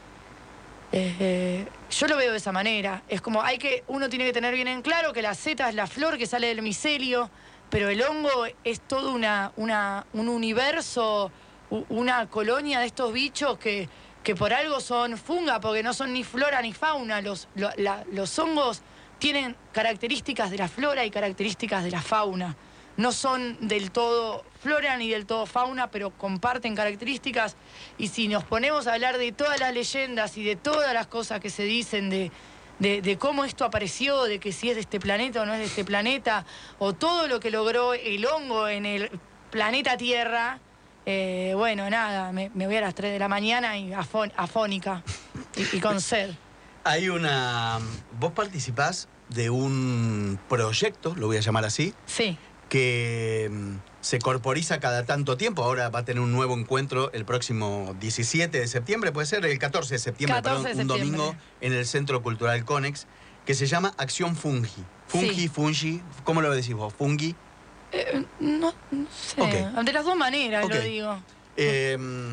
K: eh, eh, yo lo veo de esa manera. Es como hay que, uno tiene que tener bien en claro que la seta es la flor que sale del micelio, pero el hongo es todo una, una, un universo, u- una colonia de estos bichos que, que por algo son funga, porque no son ni flora ni fauna. Los, lo- la- los hongos tienen características de la flora y características de la fauna. No son del todo flora ni del todo fauna, pero comparten características. Y si nos ponemos a hablar de todas las leyendas y de todas las cosas que se dicen de, de, de cómo esto apareció, de que si es de este planeta o no es de este planeta, o todo lo que logró el hongo en el planeta Tierra, eh, bueno, nada, me, me voy a las tres de la mañana y afón- afónica y, y con sed.
D: Hay una... Vos participás de un proyecto, lo voy a llamar así,
K: Sí.
D: que mm, se corporiza cada tanto tiempo. Ahora va a tener un nuevo encuentro el próximo diecisiete de septiembre, puede ser, el catorce de septiembre,
K: catorce de
D: perdón, un
K: septiembre.
D: domingo en el Centro Cultural Conex, que se llama Acción Fungi. Fungi,
K: Sí.
D: fungi, ¿cómo lo decís vos? Fungi.
K: Eh, no, no sé.
D: Ok.
K: De las dos maneras
D: Ok.
K: lo digo.
D: Eh,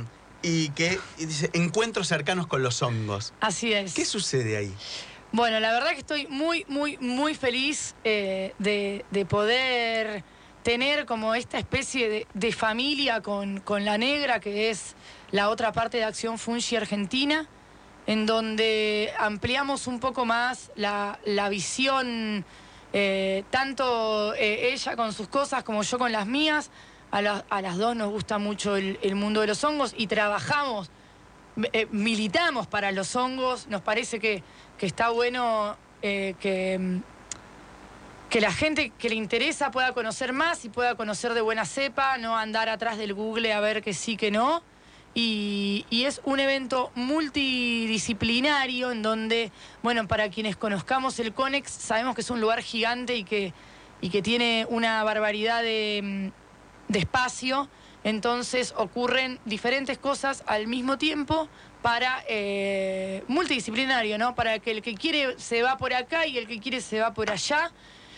D: y que y dice, encuentros cercanos con los hongos.
K: Así es.
D: ¿Qué sucede ahí?
K: Bueno, la verdad que estoy muy, muy, muy feliz eh, de, de poder tener como esta especie de, de familia con, con La Negra, que es la otra parte de Acción Fungi Argentina, en donde ampliamos un poco más la, la visión, eh, tanto eh, ella con sus cosas como yo con las mías. A, la- a las dos nos gusta mucho el, el mundo de los hongos y trabajamos, eh, militamos para los hongos. Nos parece que, que está bueno eh, que, mm, que la gente que le interesa pueda conocer más y pueda conocer de buena cepa, no andar atrás del Google a ver que sí, que no. Y, y es un evento multidisciplinario en donde, bueno, para quienes conozcamos el Conex, sabemos que es un lugar gigante y que, y que tiene una barbaridad de, mm, de espacio. Entonces ocurren diferentes cosas al mismo tiempo para eh, multidisciplinario, ¿no? Para que el que quiere se va por acá y el que quiere se va por allá.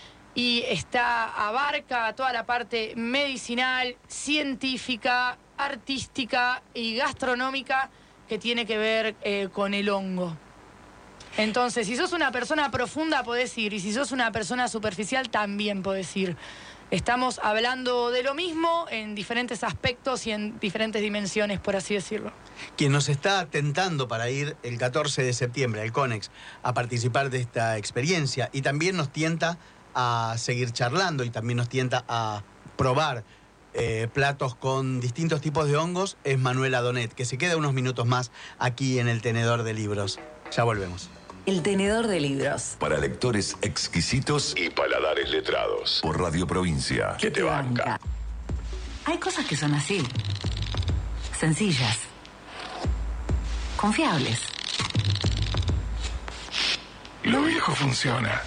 K: Y está, abarca toda la parte medicinal, científica, artística y gastronómica que tiene que ver eh, con el hongo. Entonces, si sos una persona profunda, podés ir, y si sos una persona superficial, también podés ir. Estamos hablando de lo mismo en diferentes aspectos y en diferentes dimensiones, por así decirlo.
D: Quien nos está tentando para ir el catorce de septiembre al Conex a participar de esta experiencia, y también nos tienta a seguir charlando y también nos tienta a probar eh, platos con distintos tipos de hongos, es Manuela Donet, que se queda unos minutos más aquí en el Tenedor de Libros. Ya volvemos.
L: El Tenedor de Libros.
H: Para lectores exquisitos y paladares letrados. Por Radio Provincia. Que te banca.
L: Hay cosas que son así. Sencillas. Confiables.
H: Lo viejo funciona.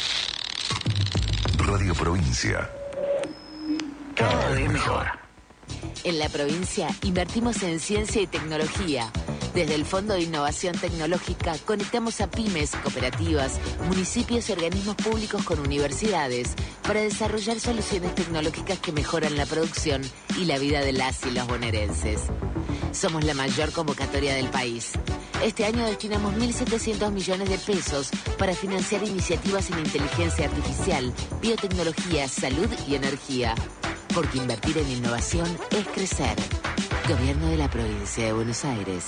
H: Radio Provincia. Cada vez mejor.
G: En la provincia invertimos en ciencia y tecnología. Desde el Fondo de Innovación Tecnológica conectamos a pymes, cooperativas, municipios y organismos públicos con universidades para desarrollar soluciones tecnológicas que mejoran la producción y la vida de las y los bonaerenses. Somos la mayor convocatoria del país. Este año destinamos mil setecientos millones de pesos para financiar iniciativas en inteligencia artificial, biotecnología, salud y energía. Porque invertir en innovación es crecer. Gobierno de la Provincia de Buenos Aires.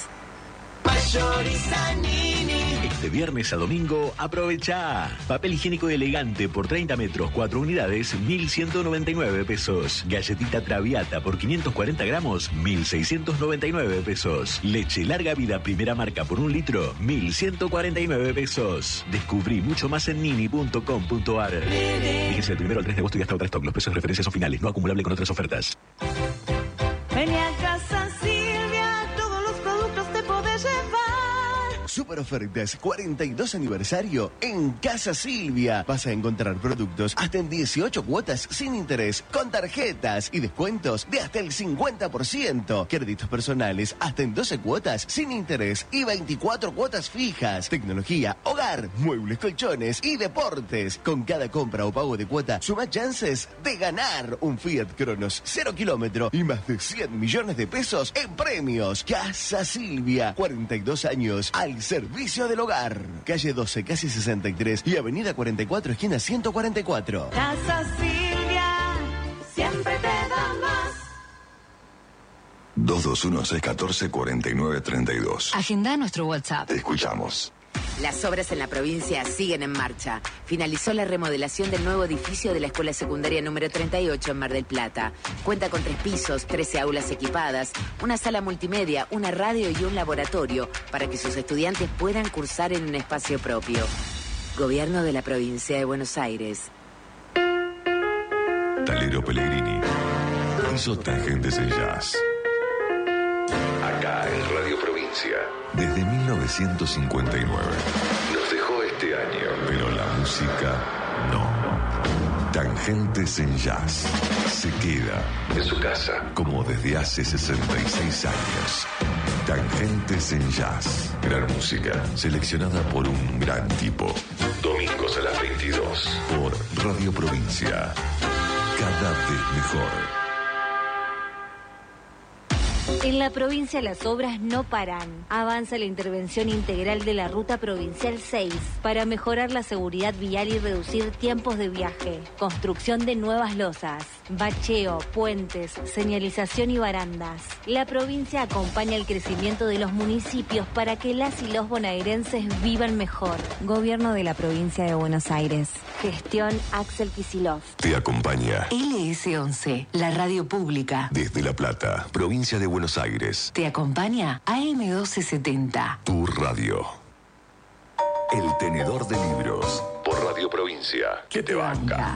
M: Este viernes a domingo, aprovecha. Papel higiénico elegante por treinta metros, cuatro unidades, mil ciento noventa y nueve pesos. Galletita Traviata por quinientos cuarenta gramos, mil seiscientos noventa y nueve pesos. Leche larga vida primera marca por un litro, mil ciento cuarenta y nueve pesos. Descubrí mucho más en nini punto com punto ar. Fíjense el primero al tres de agosto y hasta otra stock. Los precios de referencia son finales, no acumulable con otras ofertas.
I: Ven a Casa Silvia, todos los productos te podés llevar.
N: Super ofertas cuarenta y dos aniversario en Casa Silvia. Vas a encontrar productos hasta en dieciocho cuotas sin interés, con tarjetas y descuentos de hasta el cincuenta por ciento. Créditos personales hasta en doce cuotas sin interés y veinticuatro cuotas fijas. Tecnología, hogar, muebles, colchones y deportes. Con cada compra o pago de cuota, suma chances de ganar un Fiat Cronos cero kilómetro y más de cien millones de pesos en premios. Casa Silvia, cuarenta y dos años al servicio del hogar. Calle doce, casi sesenta y tres y Avenida cuarenta y cuatro, esquina ciento cuarenta y cuatro.
I: Casa Silvia, siempre te da más.
H: dos dos uno, seis uno cuatro, cuatro nueve tres dos.
L: Agenda nuestro WhatsApp.
H: Te escuchamos.
G: Las obras en la provincia siguen en marcha. Finalizó la remodelación del nuevo edificio de la Escuela Secundaria número treinta y ocho en Mar del Plata. Cuenta con tres pisos, trece aulas equipadas, una sala multimedia, una radio y un laboratorio para que sus estudiantes puedan cursar en un espacio propio. Gobierno de la Provincia de Buenos Aires.
H: Talero Pellegrini hizo Tangentes en Jazz. Acá en Radio Provincia. Desde mil novecientos cincuenta y nueve. Nos dejó este año, pero la
A: música, no. Tangentes en Jazz se queda en su casa como desde hace sesenta y seis años. Tangentes en Jazz. Gran música seleccionada por un gran tipo. Domingos a las veintidós por Radio Provincia. Cada vez mejor.
O: En la provincia las obras no paran. Avanza la intervención integral de la Ruta Provincial seis para mejorar la seguridad vial y reducir tiempos de viaje. Construcción de nuevas losas, bacheo, puentes, señalización y barandas. La provincia acompaña el crecimiento de los municipios para que las y los bonaerenses vivan mejor. Gobierno de la provincia de Buenos Aires. Gestión Axel Kicillof.
A: Te acompaña
G: L S once, la radio pública.
A: desde La Plata, provincia de Buenos Aires.
G: Te acompaña A M doce setenta.
A: Tu radio. El tenedor de libros por Radio Provincia. Que te banca.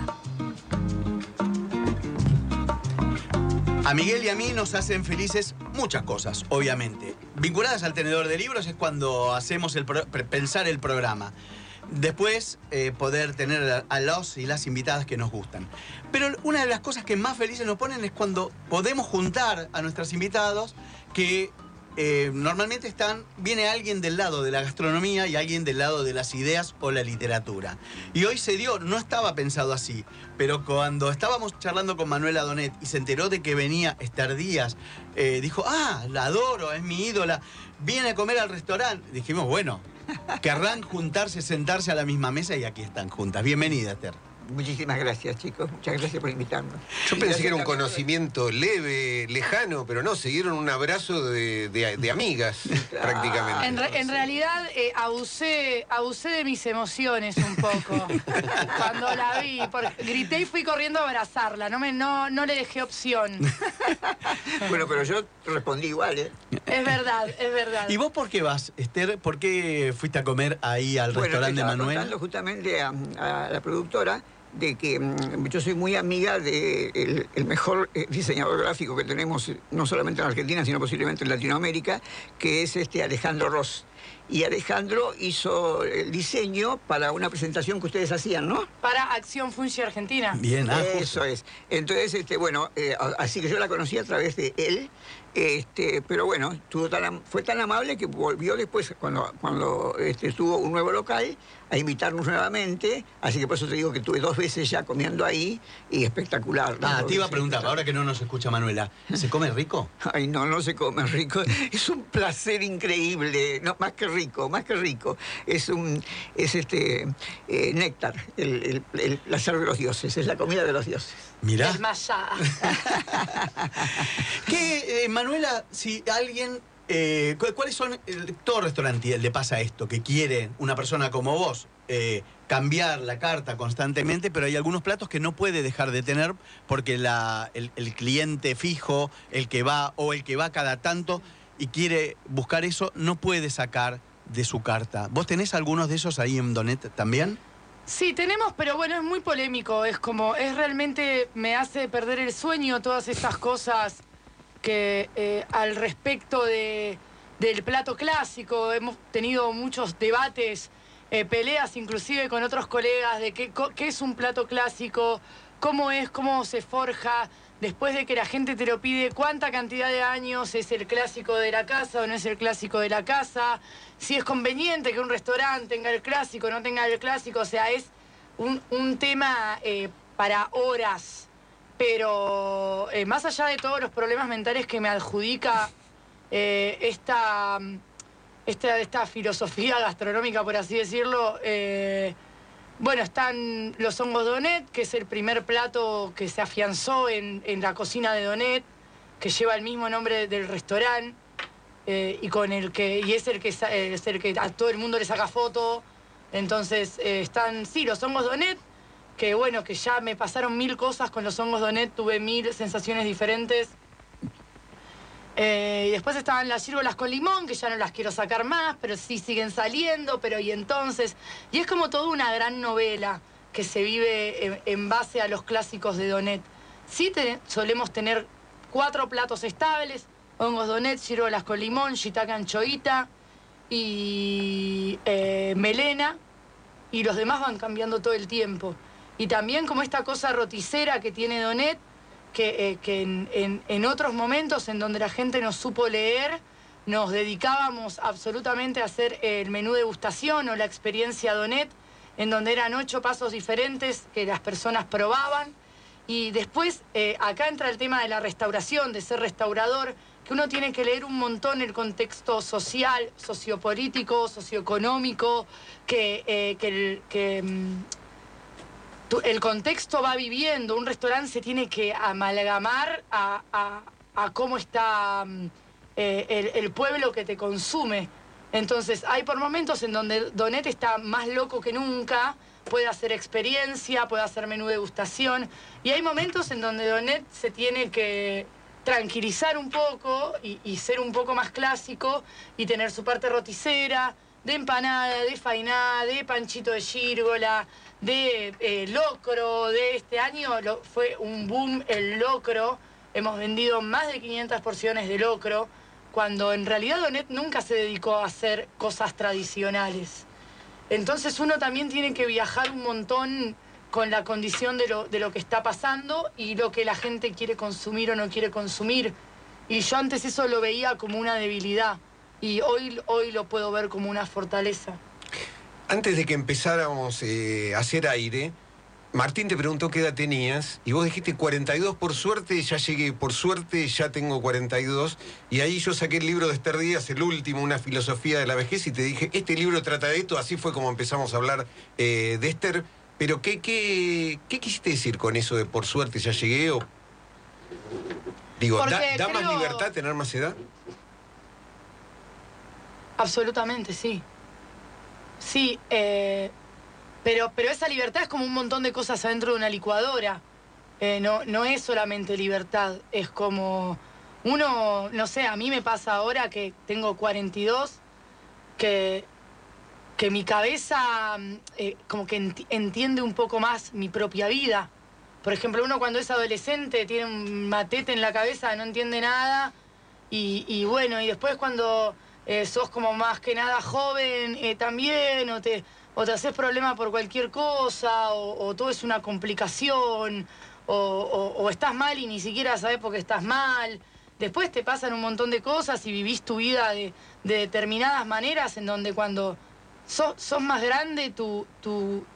D: A Miguel y a mí nos hacen felices muchas cosas, obviamente. Vinculadas al tenedor de libros es cuando hacemos el pro- pensar el programa. Después, eh, poder tener a, a los y las invitadas que nos gustan. Pero una de las cosas que más felices nos ponen es cuando podemos juntar a nuestros invitados que eh, normalmente están, viene alguien del lado de la gastronomía y alguien del lado de las ideas o la literatura. Y hoy se dio, no estaba pensado así, pero cuando estábamos charlando con Manuela Donet y se enteró de que venía Esther Díaz, eh, dijo, ah, la adoro, es mi ídola, viene a comer al restaurante. Dijimos, bueno, querrán juntarse, sentarse a la misma mesa y aquí están juntas. Bienvenida, Esther.
P: Muchísimas gracias, chicos. Muchas gracias por invitarnos.
E: Yo pensé que era un conocimiento leve, lejano, pero no, se dieron un abrazo de, de- de amigas, prácticamente.
K: En, re- en realidad eh, abusé, abusé de mis emociones un poco cuando la vi. Porque grité y fui corriendo a abrazarla. No, me, no, no le dejé opción.
P: Bueno, pero yo respondí igual, ¿eh?
K: Es verdad, es verdad.
D: ¿Y vos por qué vas, Esther? ¿Por qué fuiste a comer ahí al
P: Bueno,
D: restaurante de
P: le estaba
D: Manuel?
P: contando justamente a, a la productora de que mm, yo soy muy amiga del de el mejor eh, diseñador gráfico que tenemos, eh, no solamente en Argentina, sino posiblemente en Latinoamérica, que es este Alejandro Ross. Y Alejandro hizo el diseño para una presentación que ustedes hacían, ¿no?
K: Para Acción Fungi Argentina.
D: Bien, ah,
P: Eso es. Entonces, este, bueno, eh, a- así que yo la conocí a través de él. Este, pero bueno, tuvo tan am- fue tan amable que volvió después, cuando, cuando este, tuvo un nuevo local, a invitarnos nuevamente. Así que por eso te digo que tuve dos veces ya comiendo ahí y espectacular.
D: Ah,
P: ¿no?
D: te iba a
P: Sí,
D: preguntar,
P: claro.
D: ahora que no nos escucha Manuela, ¿se come rico?
P: Ay, no, no se come rico. Es un placer increíble. No, más que rico, más que rico. Es un, es este eh, néctar, el, el, el placer de los dioses, es la comida de los dioses.
D: Mirá.
K: Es más allá.
D: ¿Qué, eh, Manuela, si alguien... eh, cu- ¿Cuáles son... eh, todo restaurante le pasa esto, que quiere una persona como vos eh, cambiar la carta constantemente, pero hay algunos platos que no puede dejar de tener porque la, el, el cliente fijo, el que va o el que va cada tanto y quiere buscar eso, no puede sacar de su carta. ¿Vos tenés algunos de esos ahí en Donet también?
K: Sí, tenemos, pero bueno, es muy polémico. Es como, es realmente, me hace perder el sueño todas estas cosas que eh, al respecto de, del plato clásico. Hemos tenido muchos debates, eh, peleas inclusive con otros colegas de qué, co- qué es un plato clásico, cómo es, cómo se forja. Después de que la gente te lo pide, cuánta cantidad de años es el clásico de la casa o no es el clásico de la casa, si es conveniente que un restaurante tenga el clásico o no tenga el clásico, o sea, es un, un tema eh, para horas. Pero eh, más allá de todos los problemas mentales que me adjudica eh, esta, esta, esta filosofía gastronómica, por así decirlo, eh, bueno, están los hongos Donet, que es el primer plato que se afianzó en, en la cocina de Donet, que lleva el mismo nombre del restaurante, eh, y con el que y es el que sa- es el que a todo el mundo le saca foto. Entonces eh, están, sí, los hongos Donet, que bueno, que ya me pasaron mil cosas con los hongos Donet, tuve mil sensaciones diferentes. Eh, y después estaban las gírgolas con limón, que ya no las quiero sacar más, pero sí siguen saliendo, pero y entonces... Y es como toda una gran novela que se vive en, en base a los clásicos de Donet. Sí te- solemos tener cuatro platos estables, hongos Donet, gírgolas con limón, shiitake anchoita y eh, melena. y los demás van cambiando todo el tiempo. Y también como esta cosa roticera que tiene Donet, que, eh, que en, en, en otros momentos en donde la gente nos supo leer, nos dedicábamos absolutamente a hacer el menú degustación o la experiencia Donet, en donde eran ocho pasos diferentes que las personas probaban. Y después, eh, acá entra el tema de la restauración, de ser restaurador, que uno tiene que leer un montón el contexto social, sociopolítico, socioeconómico, que, eh, que, el, que mm, tu, el contexto va viviendo. Un restaurante se tiene que amalgamar a, a, a cómo está mm, eh, el, el pueblo que te consume. Entonces, hay por momentos en donde Donet está más loco que nunca, puede hacer experiencia, puede hacer menú degustación, y hay momentos en donde Donet se tiene que tranquilizar un poco y, y ser un poco más clásico y tener su parte roticera, de empanada, de fainá, de panchito de gírgola, de eh, locro. De este año lo, fue un boom el locro, hemos vendido más de quinientas porciones de locro, cuando en realidad Donet nunca se dedicó a hacer cosas tradicionales. Entonces uno también tiene que viajar un montón con la condición de lo, de lo que está pasando y lo que la gente quiere consumir o no quiere consumir. Y yo antes eso lo veía como una debilidad y hoy, hoy lo puedo ver como una fortaleza.
E: Antes de que empezáramos eh, a hacer aire, Martín te preguntó qué edad tenías y vos dijiste cuarenta y dos, por suerte ya llegué, por suerte ya tengo cuarenta y dos, y ahí yo saqué el libro de Esther Díaz, el último, Una filosofía de la vejez, y te dije, este libro trata de esto, así fue como empezamos a hablar eh, de Esther. Pero ¿qué, qué, ¿qué quisiste decir con eso de por suerte ya llegué? O... Digo, ¿da, da creo... más libertad tener más edad?
K: Absolutamente, sí. Sí, eh... Pero, pero esa libertad es como un montón de cosas adentro de una licuadora. Eh, no, no es solamente libertad, es como... Uno, no sé, a mí me pasa ahora que tengo cuarenta y dos, que, que mi cabeza eh, como que ent entiende un poco más mi propia vida. Por ejemplo, uno cuando es adolescente tiene un matete en la cabeza, no entiende nada. Y, y bueno, y después cuando eh, sos como más que nada joven eh, también, o te... o te haces problema por cualquier cosa, o, o todo es una complicación, o, o, o estás mal y ni siquiera sabes por qué estás mal. Después te pasan un montón de cosas y vivís tu vida de, de determinadas maneras en donde cuando sos, sos más grande, tu, tu,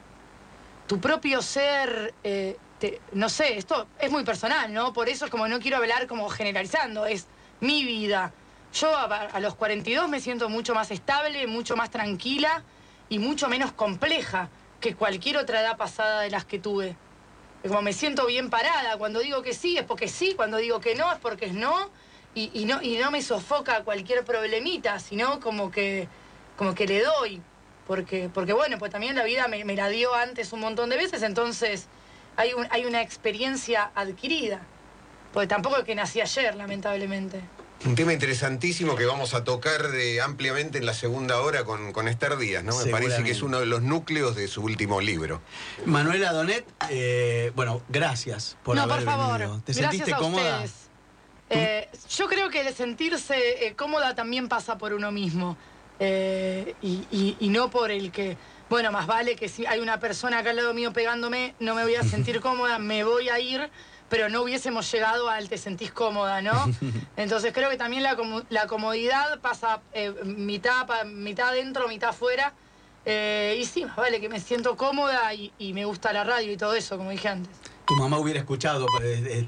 K: tu propio ser, eh, te, no sé, esto es muy personal, ¿no? Por eso es como no quiero hablar como generalizando, es mi vida. Yo a, a los cuarenta y dos me siento mucho más estable, mucho más tranquila, y mucho menos compleja que cualquier otra edad pasada de las que tuve. Como me siento bien parada, cuando digo que sí es porque sí, cuando digo que no es porque es no, y, y no, y no me sofoca cualquier problemita, sino como que, como que le doy, porque, porque bueno, pues también la vida me, me la dio antes un montón de veces, entonces hay, un, hay una experiencia adquirida, porque tampoco es que nací ayer, lamentablemente.
E: Un tema interesantísimo que vamos a tocar eh, ampliamente en la segunda hora con, con Esther Díaz, ¿no? Me parece que es uno de los núcleos de su último libro.
D: Manuela Donet, eh, bueno, gracias por
K: no,
D: haber
K: por favor.
D: venido. ¿Te
K: Gracias
D: sentiste
K: a
D: cómoda?
K: Eh, yo creo que el sentirse eh, cómoda también pasa por uno mismo. Eh, y, y, y no por el que, bueno, más vale que si hay una persona acá al lado mío pegándome, no me voy a sentir cómoda, me voy a ir, pero no hubiésemos llegado al te sentís cómoda, ¿no? Entonces creo que también la, com la comodidad pasa eh, mitad, pa mitad adentro, mitad afuera. Eh, y sí, más vale que me siento cómoda y, y me gusta la radio y todo eso, como dije antes.
D: Tu mamá hubiera escuchado. Pues,